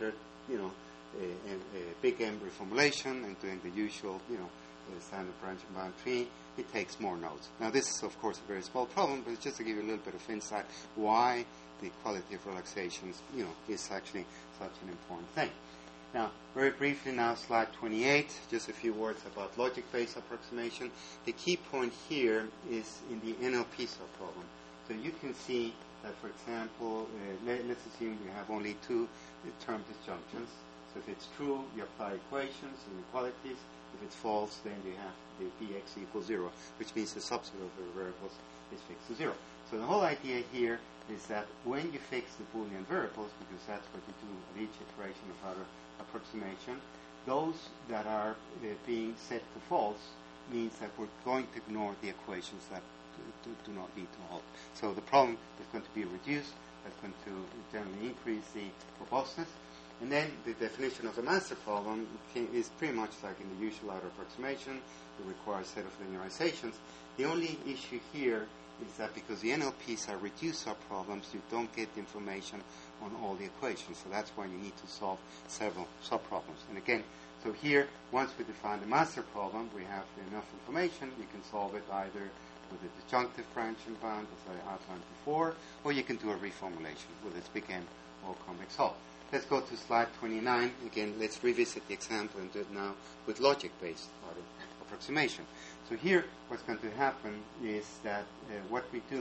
you know, a, a, a big M reformulation and doing the usual, you know, uh, standard branch and bound tree, it takes more nodes. Now, this is, of course, a very small problem, but it's just to give you a little bit of insight why the quality of relaxations, you know, is actually such an important thing. Now, very briefly now, slide twenty-eight, just a few words about logic-based approximation. The key point here is in the N L P subproblem. So you can see that, for example, uh, let, let's assume we have only two uh, term disjunctions. So if it's true, you apply equations, inequalities. If it's false, then you have the dx equals zero, which means the subset of the variables is fixed to zero. So the whole idea here is that when you fix the Boolean variables, because that's what you do at each iteration of our approximation, those that are uh, being set to false means that we're going to ignore the equations that do, do not need to hold. So the problem is going to be reduced. That's going to generally increase the robustness. And then the definition of the master problem can, is pretty much like in the usual outer approximation. It requires a set of linearizations. The only issue here is that because the N L Ps are reduced subproblems, you don't get the information on all the equations. So that's why you need to solve several subproblems. And again, so here, once we define the master problem, we have enough information. You can solve it either with a disjunctive branch and bound, as I outlined before, or you can do a reformulation with its big M or convex hull. Let's go to slide twenty-nine. Again, let's revisit the example and do it now with logic-based approximation. So here, what's going to happen is that uh, what we do in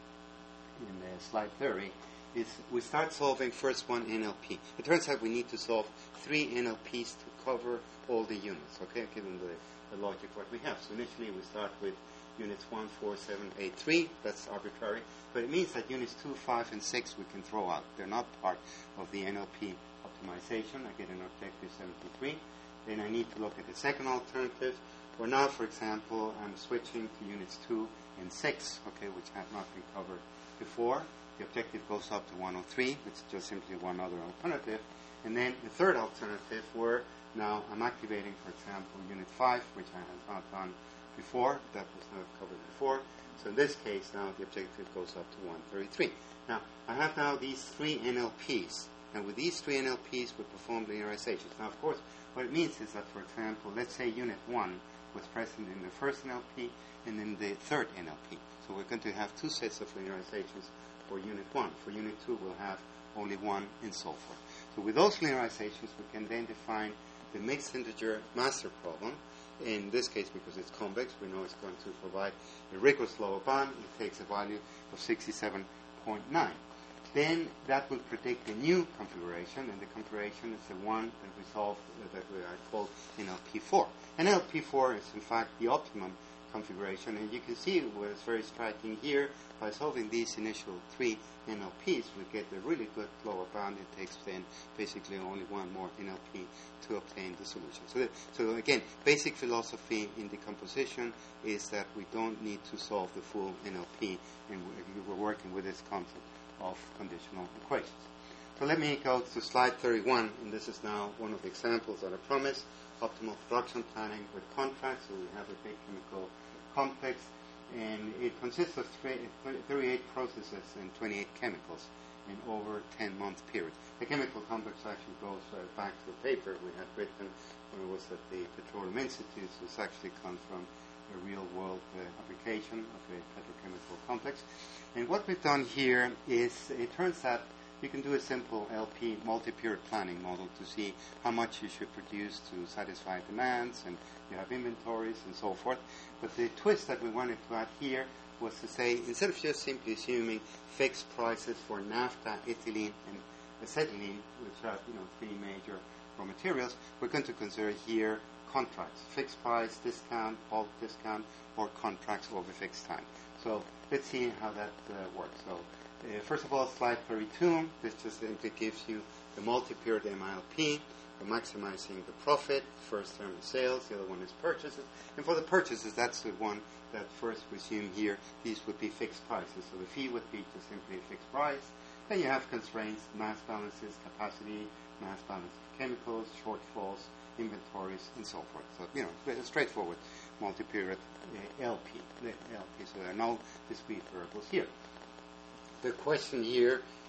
uh, slide thirty is we start solving first one N L P. It turns out we need to solve three N L Ps to cover all the units, okay, given the, the logic what we have. So initially we start with units one, four, seven, eight, three. That's arbitrary. But it means that units two, five, and six we can throw out. They're not part of the N L P optimization. I get an objective seventy-three. Then I need to look at the second alternative. Where now, for example, I'm switching to units two and six, okay, which have not been covered before. The objective goes up to one oh three, which is just simply one other alternative. And then the third alternative, where now I'm activating, for example, unit five, which I have not done before. That was not covered before. So in this case, now the objective goes up to one thirty-three. Now, I have now these three N L Ps. And with these three N L Ps, we perform linearizations. Now, of course, what it means is that, for example, let's say unit one was present in the first N L P and in the third N L P. So we're going to have two sets of linearizations for unit one. For unit two, we'll have only one and so forth. So with those linearizations, we can then define the mixed integer master problem. In this case, because it's convex, we know it's going to provide a rigorous lower bound. It takes a value of sixty-seven point nine. Then that will predict a new configuration, and the configuration is the one that we solved, uh, that we are called N L P four. And N L P four is, in fact, the optimum configuration, and you can see what's very striking here. By solving these initial three N L Ps, we get a really good lower bound. It takes then basically only one more N L P to obtain the solution. So, that, so again, basic philosophy in decomposition is that we don't need to solve the full N L P, and we're working with this concept of conditional equations. So let me go to slide thirty-one, and this is now one of the examples that I promised, optimal production planning with contracts. So we have a big chemical complex, and it consists of thirty-eight processes and twenty-eight chemicals in over a ten-month period. The chemical complex actually goes uh, back to a paper we had written when it was at the Petroleum Institute. So it's actually comes from a real-world uh, application of a petrochemical complex. And what we've done here is, it turns out you can do a simple L P multi-period planning model to see how much you should produce to satisfy demands, and you have inventories and so forth. But the twist that we wanted to add here was to say, instead of just simply assuming fixed prices for naphtha, ethylene, and acetylene, which are, you know, three major raw materials, we're going to consider here contracts, fixed price, discount, bulk discount, or contracts over fixed time. So let's see how that uh, works. So uh, first of all, slide thirty-two, this just simply gives you the multi-period M I L P for maximizing the profit. First term is sales, the other one is purchases. And for the purchases, that's the one that first we assume here, these would be fixed prices. So the fee would be just simply a fixed price. Then you have constraints, mass balances, capacity, mass balance of chemicals, shortfalls, inventories, and so forth. So, you know, straightforward multi-period uh, L P. L P. So there are no discrete variables here. The question here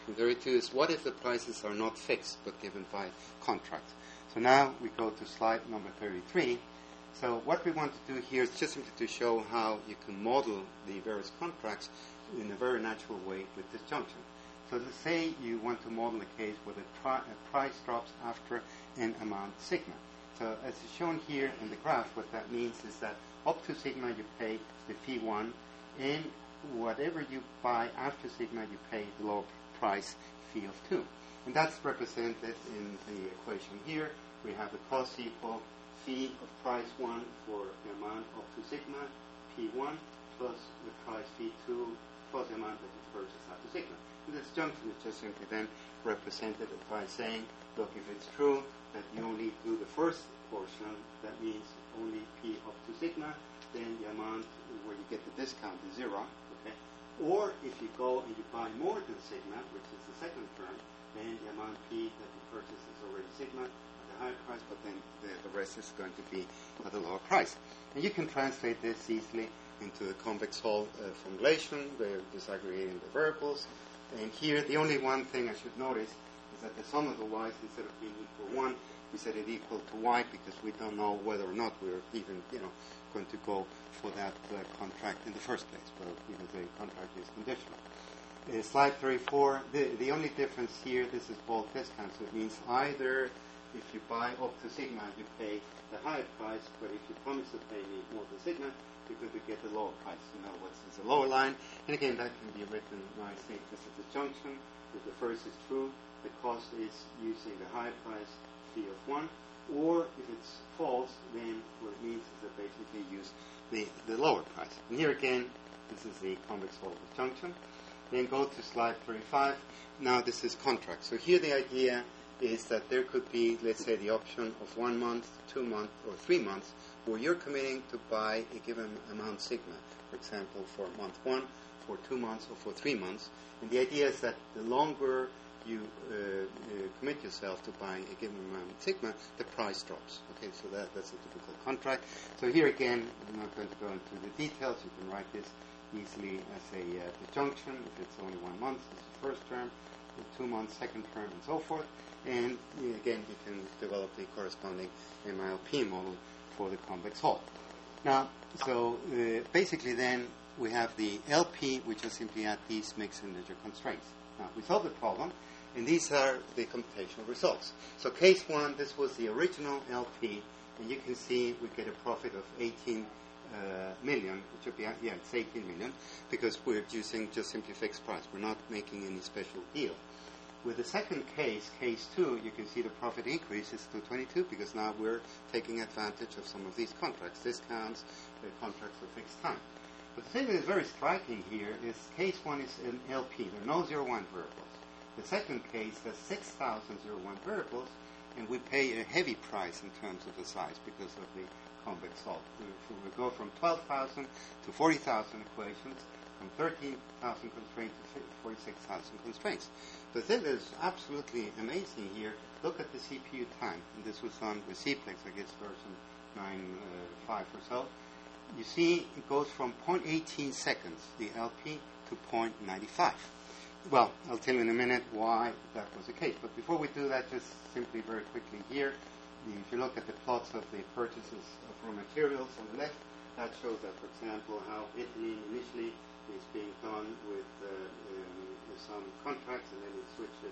question thirty-two is, what if the prices are not fixed but given by contract? So now we go to slide number thirty-three. So what we want to do here is just simply to show how you can model the various contracts in a very natural way with disjunction. So let's say you want to model a case where the tri- a price drops after an amount sigma. So as is shown here in the graph, what that means is that up to sigma you pay the fee one, and whatever you buy after sigma you pay the lower price fee of two. And that's represented in the equation here. We have the cost equal fee of price one for the amount up to sigma, P one, plus the price fee two, plus the amount that you purchase after sigma. And this junction is just simply then represented by saying, look, if it's true that you only do the first portion, that means only P up to sigma, then the amount where you get the discount is zero. Okay? Or if you go and you buy more than sigma, which is the second term, then the amount P that you purchase is already sigma at the higher price, but then the, the rest is going to be at a lower price. And you can translate this easily into the convex Hull uh, formulation. We're disaggregating the variables. And here, the only one thing I should notice is that the sum of the y's, instead of being equal one, we set it equal to y because we don't know whether or not we're even, you know, going to go for that uh, contract in the first place. But you know, the contract is conditional. Uh, slide thirty-four. The the only difference here, this is bulk discount, so it means either if you buy up to sigma, you pay the higher price, but if you promise to pay me more than sigma, you're going to get the lower price. In other words, it's a lower line. And again, that can be written nicely. This is the junction. If the first is true, the cost is using the higher price fee of one. Or if it's false, then what it means is that basically use the, the lower price. And here again, this is the convex Hull disjunction. Then go to slide thirty-five. Now this is contract. So here the idea is that there could be, let's say, the option of one month, two months, or three months, where you're committing to buy a given amount sigma, for example, for month one, for two months, or for three months. And the idea is that the longer you uh, uh, commit yourself to buy a given amount sigma, the price drops. Okay, so that, that's a typical contract. So here again, I'm not going to go into the details. You can write this easily as a uh, disjunction. If it's only one month, it's the first term, two months, second term, and so forth. And uh, again, you can develop the corresponding M I L P model for the convex Hull. Now, so uh, basically then we have the L P, which is simply at these mixed integer constraints. Now, we solve the problem, and these are the computational results. So case one, this was the original L P, and you can see we get a profit of eighteen uh, million, which would be, yeah, it's eighteen million, because we're using just simply fixed price. We're not making any special deal. With the second case, case two, you can see the profit increases to twenty-two because now we're taking advantage of some of these contracts, discounts, the contracts for fixed time. But the thing that is very striking here is case one is an L P. There are no zero one variables. The second case has six thousand zero one variables, and we pay a heavy price in terms of the size because of the convex Hull. We, we go from twelve thousand to forty thousand equations, from thirteen thousand constraints to forty-six thousand constraints. The thing that is absolutely amazing here, look at the C P U time. And this was done with C PLEX, I guess, version nine point five or so. You see it goes from zero point one eight seconds, the L P, to zero point nine five. Well, I'll tell you in a minute why that was the case. But before we do that, just simply very quickly here, if you look at the plots of the purchases of raw materials on the left, that shows that, for example, how ethylene initially is being done with, uh, um, with some contracts, and then it switches,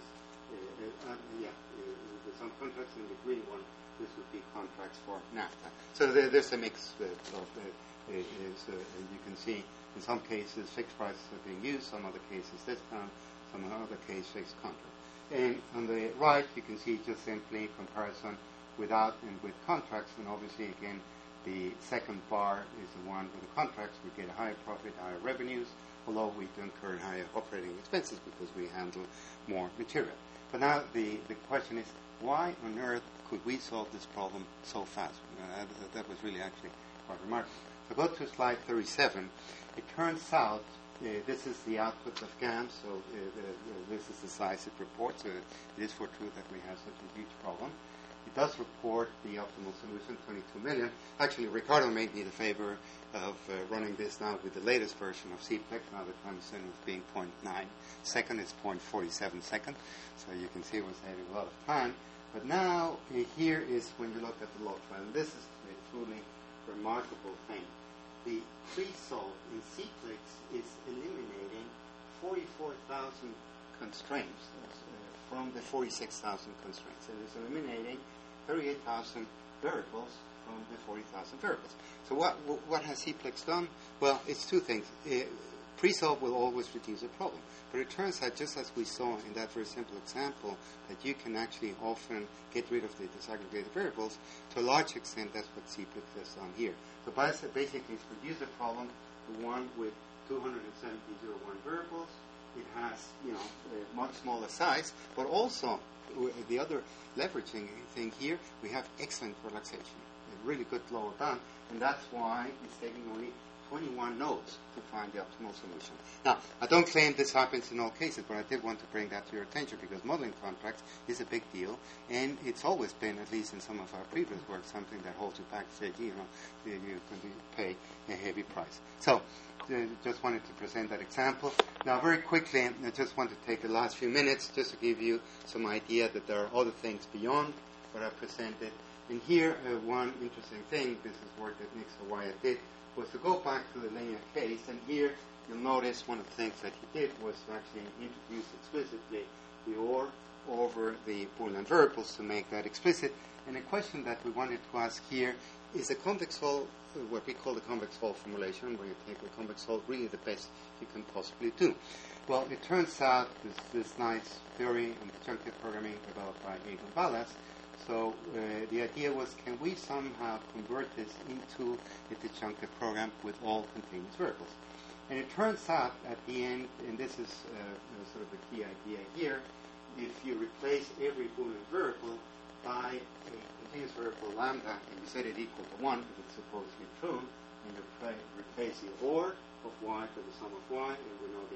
uh, uh, yeah, uh, with some contracts, and the green one, this would be contracts for naphtha. So there, there's a mix uh, of, uh, is, uh, you can see in some cases fixed prices are being used, some other cases discount, some other cases fixed contract. And on the right, you can see just simply comparison without and with contracts, and obviously again, the second bar is the one with the contracts. We get a higher profit, higher revenues, although we do incur higher operating expenses because we handle more material. But now the, the question is, why on earth could we solve this problem so fast? Uh, that, that was really actually quite remarkable. So go to slide thirty-seven. It turns out uh, this is the output of GAMS, so uh, the, uh, this is the size it reports. Uh, it is for true that we have such a huge problem. it does report the optimal solution, twenty-two million. Actually, Ricardo made me the favor of uh, running this now with the latest version of C PLEX. Now the time sentence being zero point nine second, it's zero point four seven second. So you can see it was saving a lot of time. But now, uh, here is when you look at the log file. And this is a truly remarkable thing. The pre-solve in C PLEX is eliminating forty-four thousand constraints uh, from the forty-six thousand constraints. It is eliminating thirty-eight thousand variables from the forty thousand variables. So what what has C PLEX done? Well, it's two things. Uh, pre-solve will always reduce a problem. But it turns out, just as we saw in that very simple example, that you can actually often get rid of the disaggregated variables. To a large extent, that's what C PLEX has done here. So basically, it's reduced the problem to one with two hundred seventy zero one variables. It has, you know, a much smaller size, but also the other leveraging thing here, we have excellent relaxation, a really good lower bound, and that's why it's taking only twenty-one nodes to find the optimal solution. Now, I don't claim this happens in all cases, but I did want to bring that to your attention because modeling contracts is a big deal, and it's always been, at least in some of our previous work, something that holds you back, said, you know, you're going to pay a heavy price. So, uh, just wanted to present that example. Now, very quickly, I just want to take the last few minutes just to give you some idea that there are other things beyond what I presented. And here, uh, one interesting thing, this is work that Nick Sawaya did, was to go back to the linear case, and here you'll notice one of the things that he did was to actually introduce explicitly the or over the Boolean variables to make that explicit. And the question that we wanted to ask here is a convex hull, what we call the convex hull formulation, where you take the convex hull, really the best you can possibly do. Well, it turns out this, this nice theory on disjunctive programming developed by Egon Ballas. So uh, the idea was, can we somehow convert this into a disjunctive program with all continuous variables? And it turns out at the end, and this is uh, sort of the key idea here, if you replace every Boolean variable by a continuous variable lambda, and you set it equal to one, if it's supposedly true, and you replace the or of y with the sum of y, and we know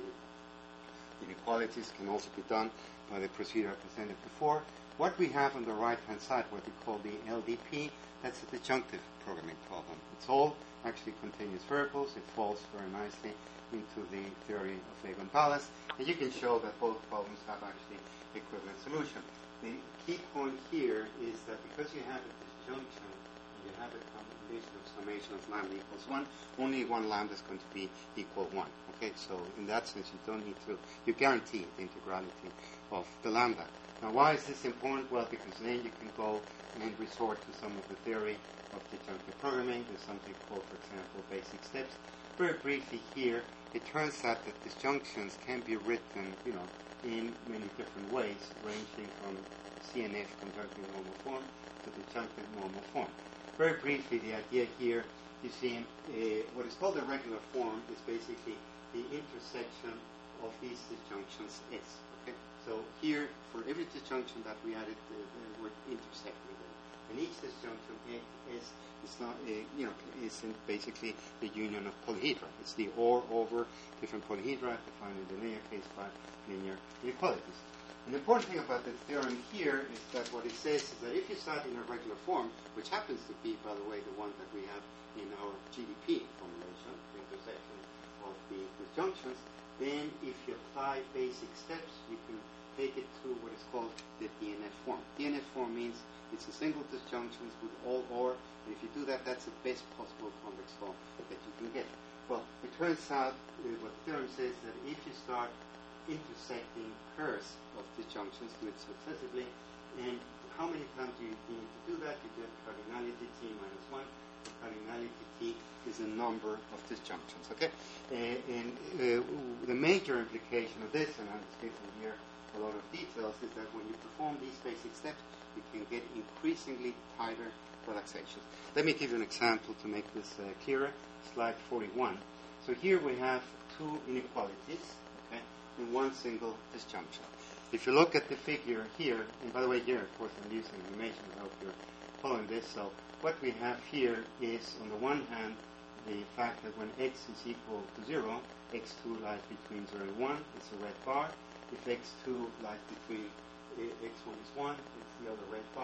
the inequalities can also be done by the procedure I presented before. What we have on the right-hand side, what we call the L D P, that's a disjunctive programming problem. It's all actually continuous variables. It falls very nicely into the theory of Egon Ballas. And you can show that both problems have actually equivalent solution. The key point here is that because you have a disjunction, and you have a combination of summation of lambda equals one, only one lambda is going to be equal one. Okay, so in that sense, you don't need to, you guarantee the integrality of the lambda. Now, why is this important? Well, because then you can go and resort to some of the theory of disjunctive programming. There's something called, for example, basic steps. Very briefly here, it turns out that disjunctions can be written, you know, in many different ways, ranging from C N F conjunctive normal form to disjunctive normal form. Very briefly, the idea here, you see, uh, what is called the regular form is basically the intersection of these disjunctions S. Okay? So here, for every disjunction that we added, uh, the word intersecting them. And each disjunction is, is not, uh, you know, is in basically the union of polyhedra. It's the or over different polyhedra defined in the linear case by linear inequalities. And the important thing about this theorem here is that what it says is that if you start in a regular form, which happens to be, by the way, the one that we have in our G D P formulation, the intersection of the disjunctions, then if you apply basic steps, you can take it to what is called the D N F form. D N F form means it's a single disjunctions with all or, and if you do that, that's the best possible convex form that you can get. Well, it turns out uh, what the theorem says that if you start intersecting pairs of disjunctions, do it successively, and how many times do you need to do that? You get cardinality T minus one. The cardinality T is a number of disjunctions, okay? Uh, and uh, the major implication of this, and I'm skipping here a lot of details, is that when you perform these basic steps, you can get increasingly tighter relaxations. Let me give you an example to make this uh, clearer. Slide forty-one. So here we have two inequalities, okay, in one single disjunction. If you look at the figure here, and by the way, here, of course, I'm using animation to help you following this. So what we have here is, on the one hand, the fact that when x is equal to zero, x two lies between zero and one, it's a red bar. If x two lies between uh, x one is one, it's the other red bar.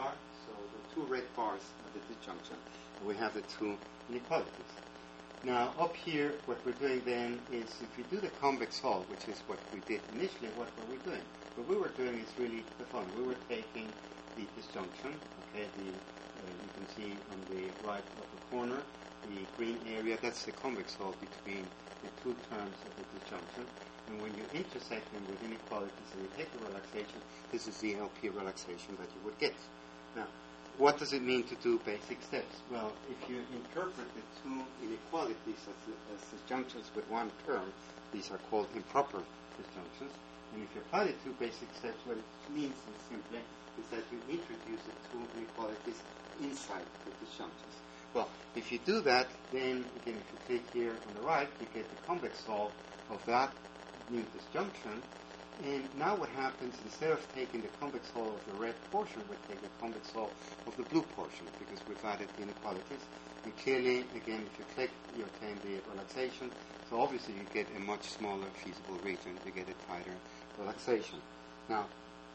So the two red bars are the disjunction, and we have the two inequalities. Now, up here, what we're doing then is, if you do the convex hull, which is what we did initially, what were we doing? What we were doing is really the following. We were taking the disjunction, okay, the, uh, you can see on the right upper corner, the green area, that's the convex hull between the two terms of the disjunction. And when you intersect them with inequalities and you take the relaxation, this is the L P relaxation that you would get. Now, what does it mean to do basic steps? Well, if you interpret the two inequalities as, as disjunctions with one term, these are called improper disjunctions. And if you apply the two basic steps, what it means is simply is that you introduce the two inequalities inside the disjunctions. Well, if you do that, then again, if you click here on the right, you get the convex hull of that new disjunction. And now what happens, instead of taking the convex hull of the red portion, we take the convex hull of the blue portion, because we've added the inequalities. And clearly, again, if you click, you obtain the relaxation. So obviously you get a much smaller feasible region. You get a tighter relaxation. Now,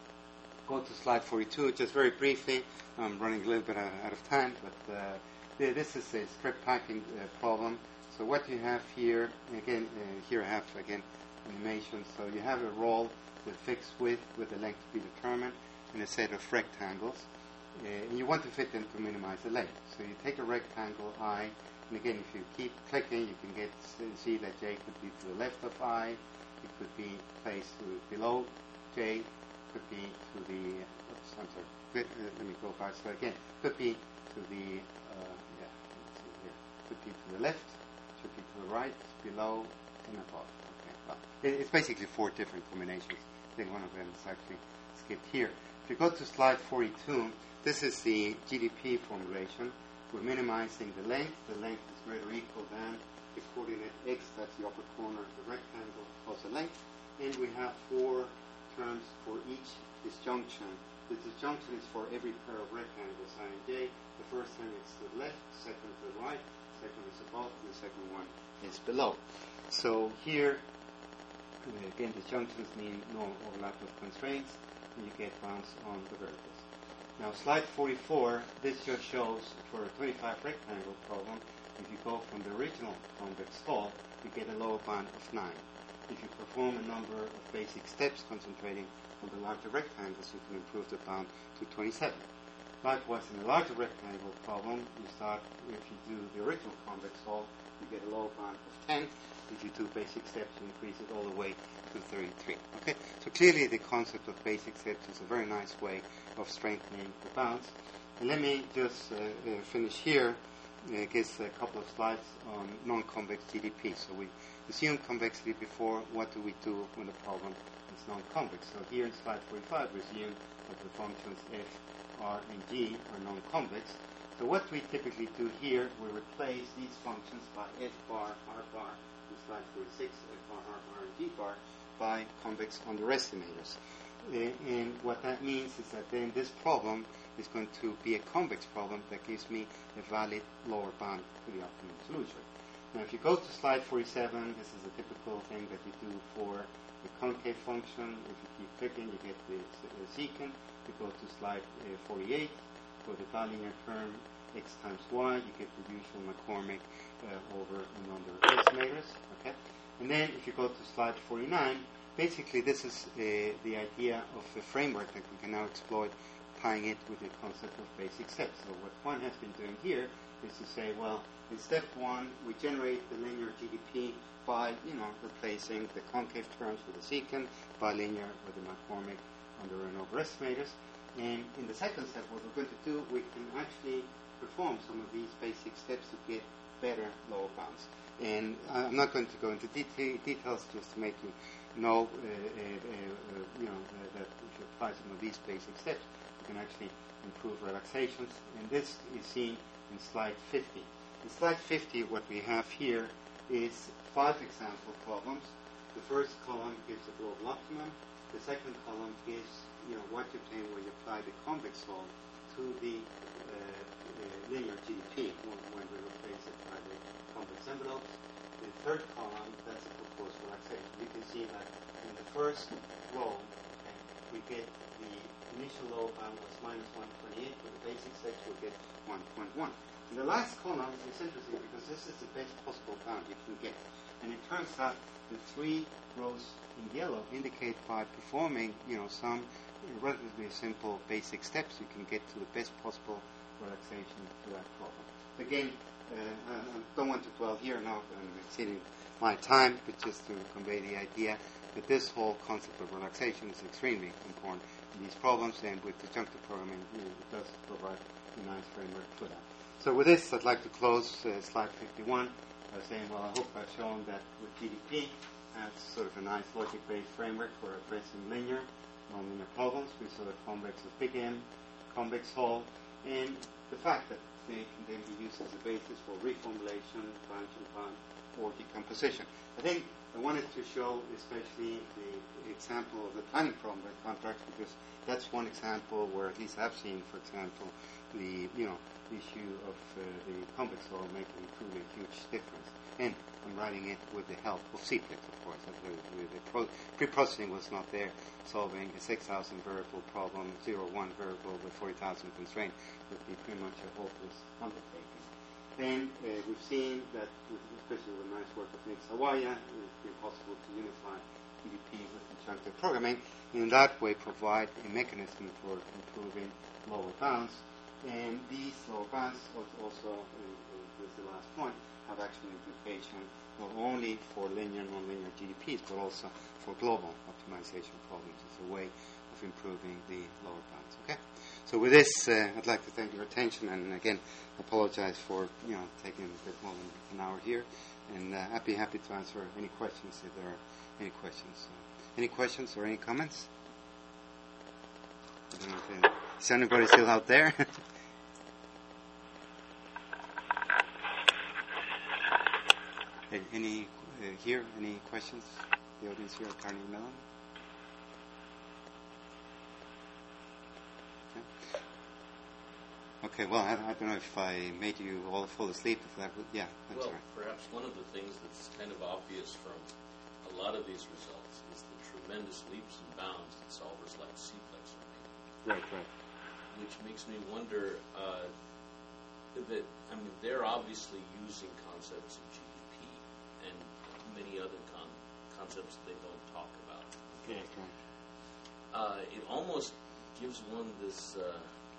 go to slide forty-two, just very briefly. I'm running a little bit out, out of time, but uh, this is a strip packing uh, problem. So what you have here, again, uh, here I have, again, animation. So you have a roll with fixed width with the length to be determined and a set of rectangles. Uh, and you want to fit them to minimize the length. So you take a rectangle I, and again, if you keep clicking, you can get see that J could be to the left of I, it could be placed to below J, could be to the, oops, I'm sorry, let, uh, let me go back. So again, could be to the, uh, yeah, let's see here, could be to the left, should be to the right, below, and above. It's basically four different combinations. I think one of them is actually skipped here. If you go to slide forty-two, this is the G D P formulation. We're minimizing the length. The length is greater or equal than the coordinate x, that's the upper corner of the rectangle, plus the length. And we have four terms for each disjunction. The disjunction is for every pair of rectangles, I and j. The first term is to the left, second to the right, second is above, and the second one is below. So here, again, disjunctions mean no overlap of constraints, and you get bounds on the verticals. Now, slide forty-four, this just shows for a twenty-five rectangle problem, if you go from the original convex hull, you get a lower bound of nine. If you perform a number of basic steps concentrating on the larger rectangles, you can improve the bound to twenty-seven. Likewise, in a larger rectangle problem, you start, if you do the original convex hull, you get a lower bound of ten. If you do basic steps, you increase it all the way to thirty-three. Okay, so clearly the concept of basic steps is a very nice way of strengthening the bounds. And let me just uh, uh, finish here. Uh, gives a couple of slides on non-convex G D P. So we assumed convexity before. What do we do when the problem is non-convex? So here in slide forty-five, we assume that the functions f, r, and g are non-convex. So what we typically do here, we replace these functions by f bar, r bar, in slide forty-six, f bar, r bar, and g bar, by convex underestimators. Uh, and what that means is that then this problem is going to be a convex problem that gives me a valid lower bound to the optimum solution. Now, if you go to slide forty-seven, this is a typical thing that you do for the concave function. If you keep clicking, you get the, the secant. You go to slide uh, forty-eight, for the bilinear term x times y, you get the usual McCormick uh, over a number of estimators. Okay, and then if you go to slide forty-nine, basically this is uh, the idea of a framework that we can now exploit, tying it with the concept of basic steps. So what one has been doing here is to say, well, in step one, we generate the linear G D P by, you know, replacing the concave terms with the secant, bilinear with the McCormick under and over estimators. And in the second step, what we're going to do, we can actually perform some of these basic steps to get better lower bounds. And I'm not going to go into detail, details just to make you know, uh, uh, uh, you know uh, that if you apply some of these basic steps, you can actually improve relaxations. And this is seen in slide fifty. In slide fifty, what we have here is five example problems. The first column gives a global optimum. The second column gives, you know, what you obtain when you apply the convex hull to the uh, uh, linear G D P when, when we replace it by the convex envelopes. The third column, that's a proposed relaxation. You can see that in the first row, okay, we get the initial lower bound was minus one twenty-eight. With the basic sex, we'll get one point one. And the last column is interesting because this is the best possible bound you can get. And it turns out the three rows in yellow indicate by performing, you know, some relatively simple basic steps, you can get to the best possible relaxation to that problem. Again, uh, I don't want to dwell here now. I'm exceeding my time, but just to convey the idea that this whole concept of relaxation is extremely important in these problems, and with disjunctive programming, you know, it does provide a nice framework for that. So with this, I'd like to close uh, slide fifty-one by saying, well, I hope I've shown that with G D P, has sort of a nice logic-based framework for addressing linear, nonlinear problems. We saw the convex of big M, convex Hall, and the fact that they can then be used as a basis for reformulation, branching bound, or decomposition. I think I wanted to show especially the example of the planning problem with contracts, because that's one example where at least I've seen, for example, the you know issue of uh, the convex Hall making truly a huge difference. And I'm writing it with the help of C P L E X, of course. The, the, the pro- pre-processing was not there, solving a six thousand variable problem, zero one variable with forty thousand constraint would be pretty much a hopeless undertaking. Then uh, we've seen that, with, especially with the nice work of Nick Sawaya, it's been possible to unify G D P with disjunctive programming, and in that way provide a mechanism for improving lower bounds. And these lower bounds also, uh, this is the last point, have actually implication not only for linear and nonlinear G D Ps, but also for global optimization problems. It's a way of improving the lower bounds. Okay. So with this, uh, I'd like to thank your attention, and again, apologize for you know taking a bit more than an hour here, and uh, I'd be happy to answer any questions if there are any questions. Uh, any questions or any comments? I don't know if is anybody still out there? Any uh, here? Any questions? The audience here at Carnegie Mellon? Okay. Okay. Well, I, I don't know if I made you all fall asleep. If that would, yeah. I'm well, sorry. Perhaps one of the things that's kind of obvious from a lot of these results is the tremendous leaps and bounds that solvers like C P L E X are making. Right. Right. Which makes me wonder uh, that I mean they're obviously using concepts of G D P and many other con- concepts they don't talk about. Okay. Okay. Uh, it almost gives one this uh,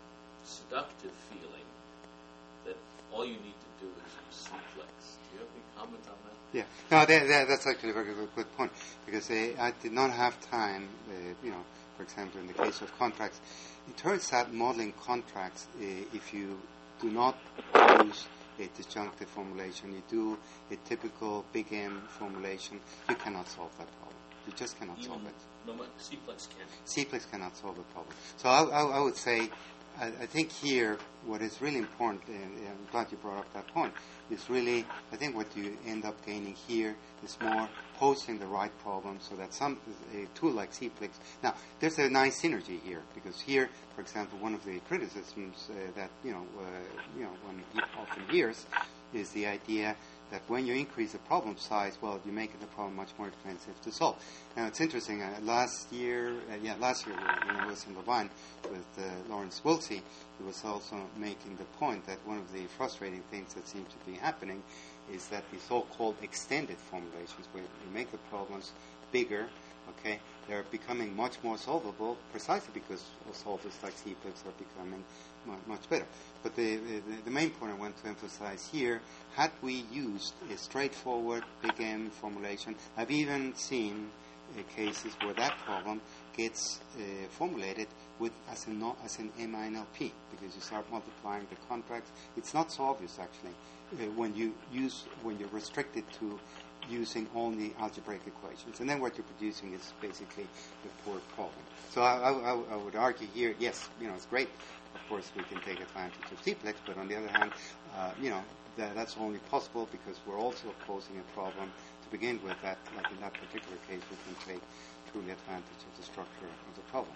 seductive feeling that all you need to do is use C P L E X. Do you have any comment on that? Yeah. No, that, that, that's actually a very good, good point, because uh, I did not have time, uh, you know, for example, in the case of contracts. It turns out modeling contracts, uh, if you do not use a disjunctive formulation, you do a typical big M formulation, you cannot solve that problem. You just cannot Even solve it. No, C P L E X can. C P L E X cannot solve the problem. So I, I, I would say, I, I think here what is really important, and, and I'm glad you brought up that point, is really, I think what you end up gaining here is more posing the right problem so that some a tool like C P L E X. Now, there's a nice synergy here, because here, for example, one of the criticisms uh, that you know, uh, you know, one often hears is the idea that when you increase the problem size, well, you make the problem much more expensive to solve. Now, it's interesting. Uh, last year, uh, yeah, last year when I was in Louvain with uh, Lawrence Wiltsey, he was also making the point that one of the frustrating things that seems to be happening is that the so-called extended formulations, where you make the problems bigger, okay, they're becoming much more solvable precisely because solvers like C P L E X are becoming mu- much better. But the, the, the main point I want to emphasize here, had we used a straightforward big M formulation, I've even seen uh, cases where that problem gets uh, formulated with as, a no, as an M I N L P, because you start multiplying the contracts. It's not so obvious, actually, uh, when you use when you're restricted to using only algebraic equations. And then what you're producing is basically a poor problem. So I, I, I would argue here, yes, you know, it's great. Of course, we can take advantage of C P L E X, but on the other hand, uh, you know, that, that's only possible because we're also posing a problem to begin with. That, like in that particular case, we can take truly advantage of the structure of the problem.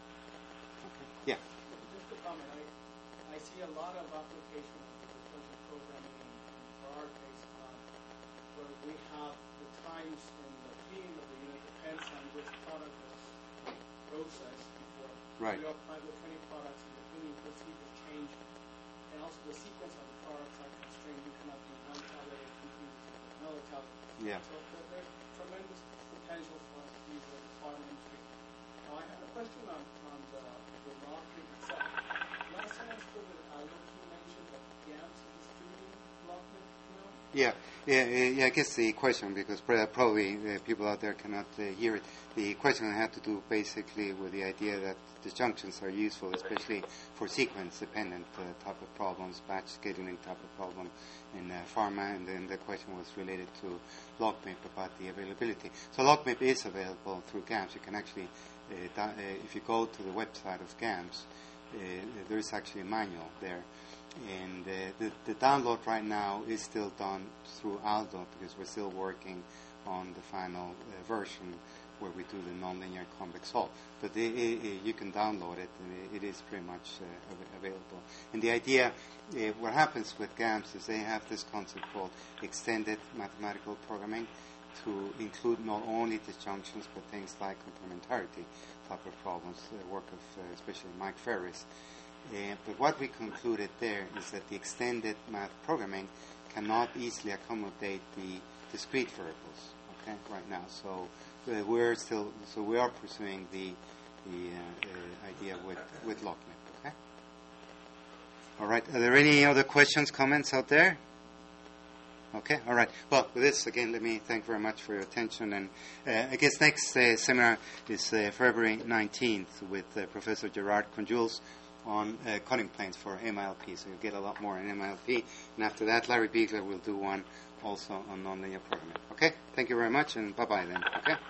Okay. Yeah. Just a comment. I, I see a lot of application of disjunctive programming in, in for our case, uh, where we have the times in the theme of the unit depends on which product is process before. Right. We apply with twenty products and the cleaning procedure change, and also the sequence of the products are constrained. You cannot do one tablet or confuse it with another tablet. Yeah. So there- there's tremendous potential for us to use the pharma industry. Now I have a question on, on the, the lockpick itself. Last time I spoke with Albert, he mentioned that GAMS is distributing lockpick now. Yeah, yeah, yeah, yeah, I guess the question, because pr- probably uh, people out there cannot uh, hear it, the question had to do basically with the idea that disjunctions are useful, especially for sequence-dependent uh, type of problems, batch scheduling type of problem in uh, pharma, and then the question was related to LockMip about the availability. So LockMip is available through GAMS. You can actually, uh, da- uh, if you go to the website of GAMS, uh, there is actually a manual there. And uh, the, the download right now is still done through Aldo because we're still working on the final uh, version where we do the nonlinear convex hull. But it, it, it, you can download it, and it, it is pretty much uh, av- available. And the idea, uh, what happens with GAMS is they have this concept called extended mathematical programming to include not only disjunctions but things like complementarity type of problems, the work of uh, especially Mike Ferris. Uh, but what we concluded there is that the extended math programming cannot easily accommodate the discrete variables, okay, right now. So uh, we're still, so we are pursuing the the uh, uh, idea with with LockMip, okay. All right. Are there any other questions, comments out there? Okay. All right. Well, with this again, let me thank very much for your attention. And uh, I guess next uh, seminar is uh, February nineteenth with uh, Professor Gerard Conjules on uh, cutting planes for M I L P. So you'll get a lot more in M I L P. And after that, Larry Biegler will do one also on nonlinear programming. Okay? Thank you very much, and bye-bye then. Okay?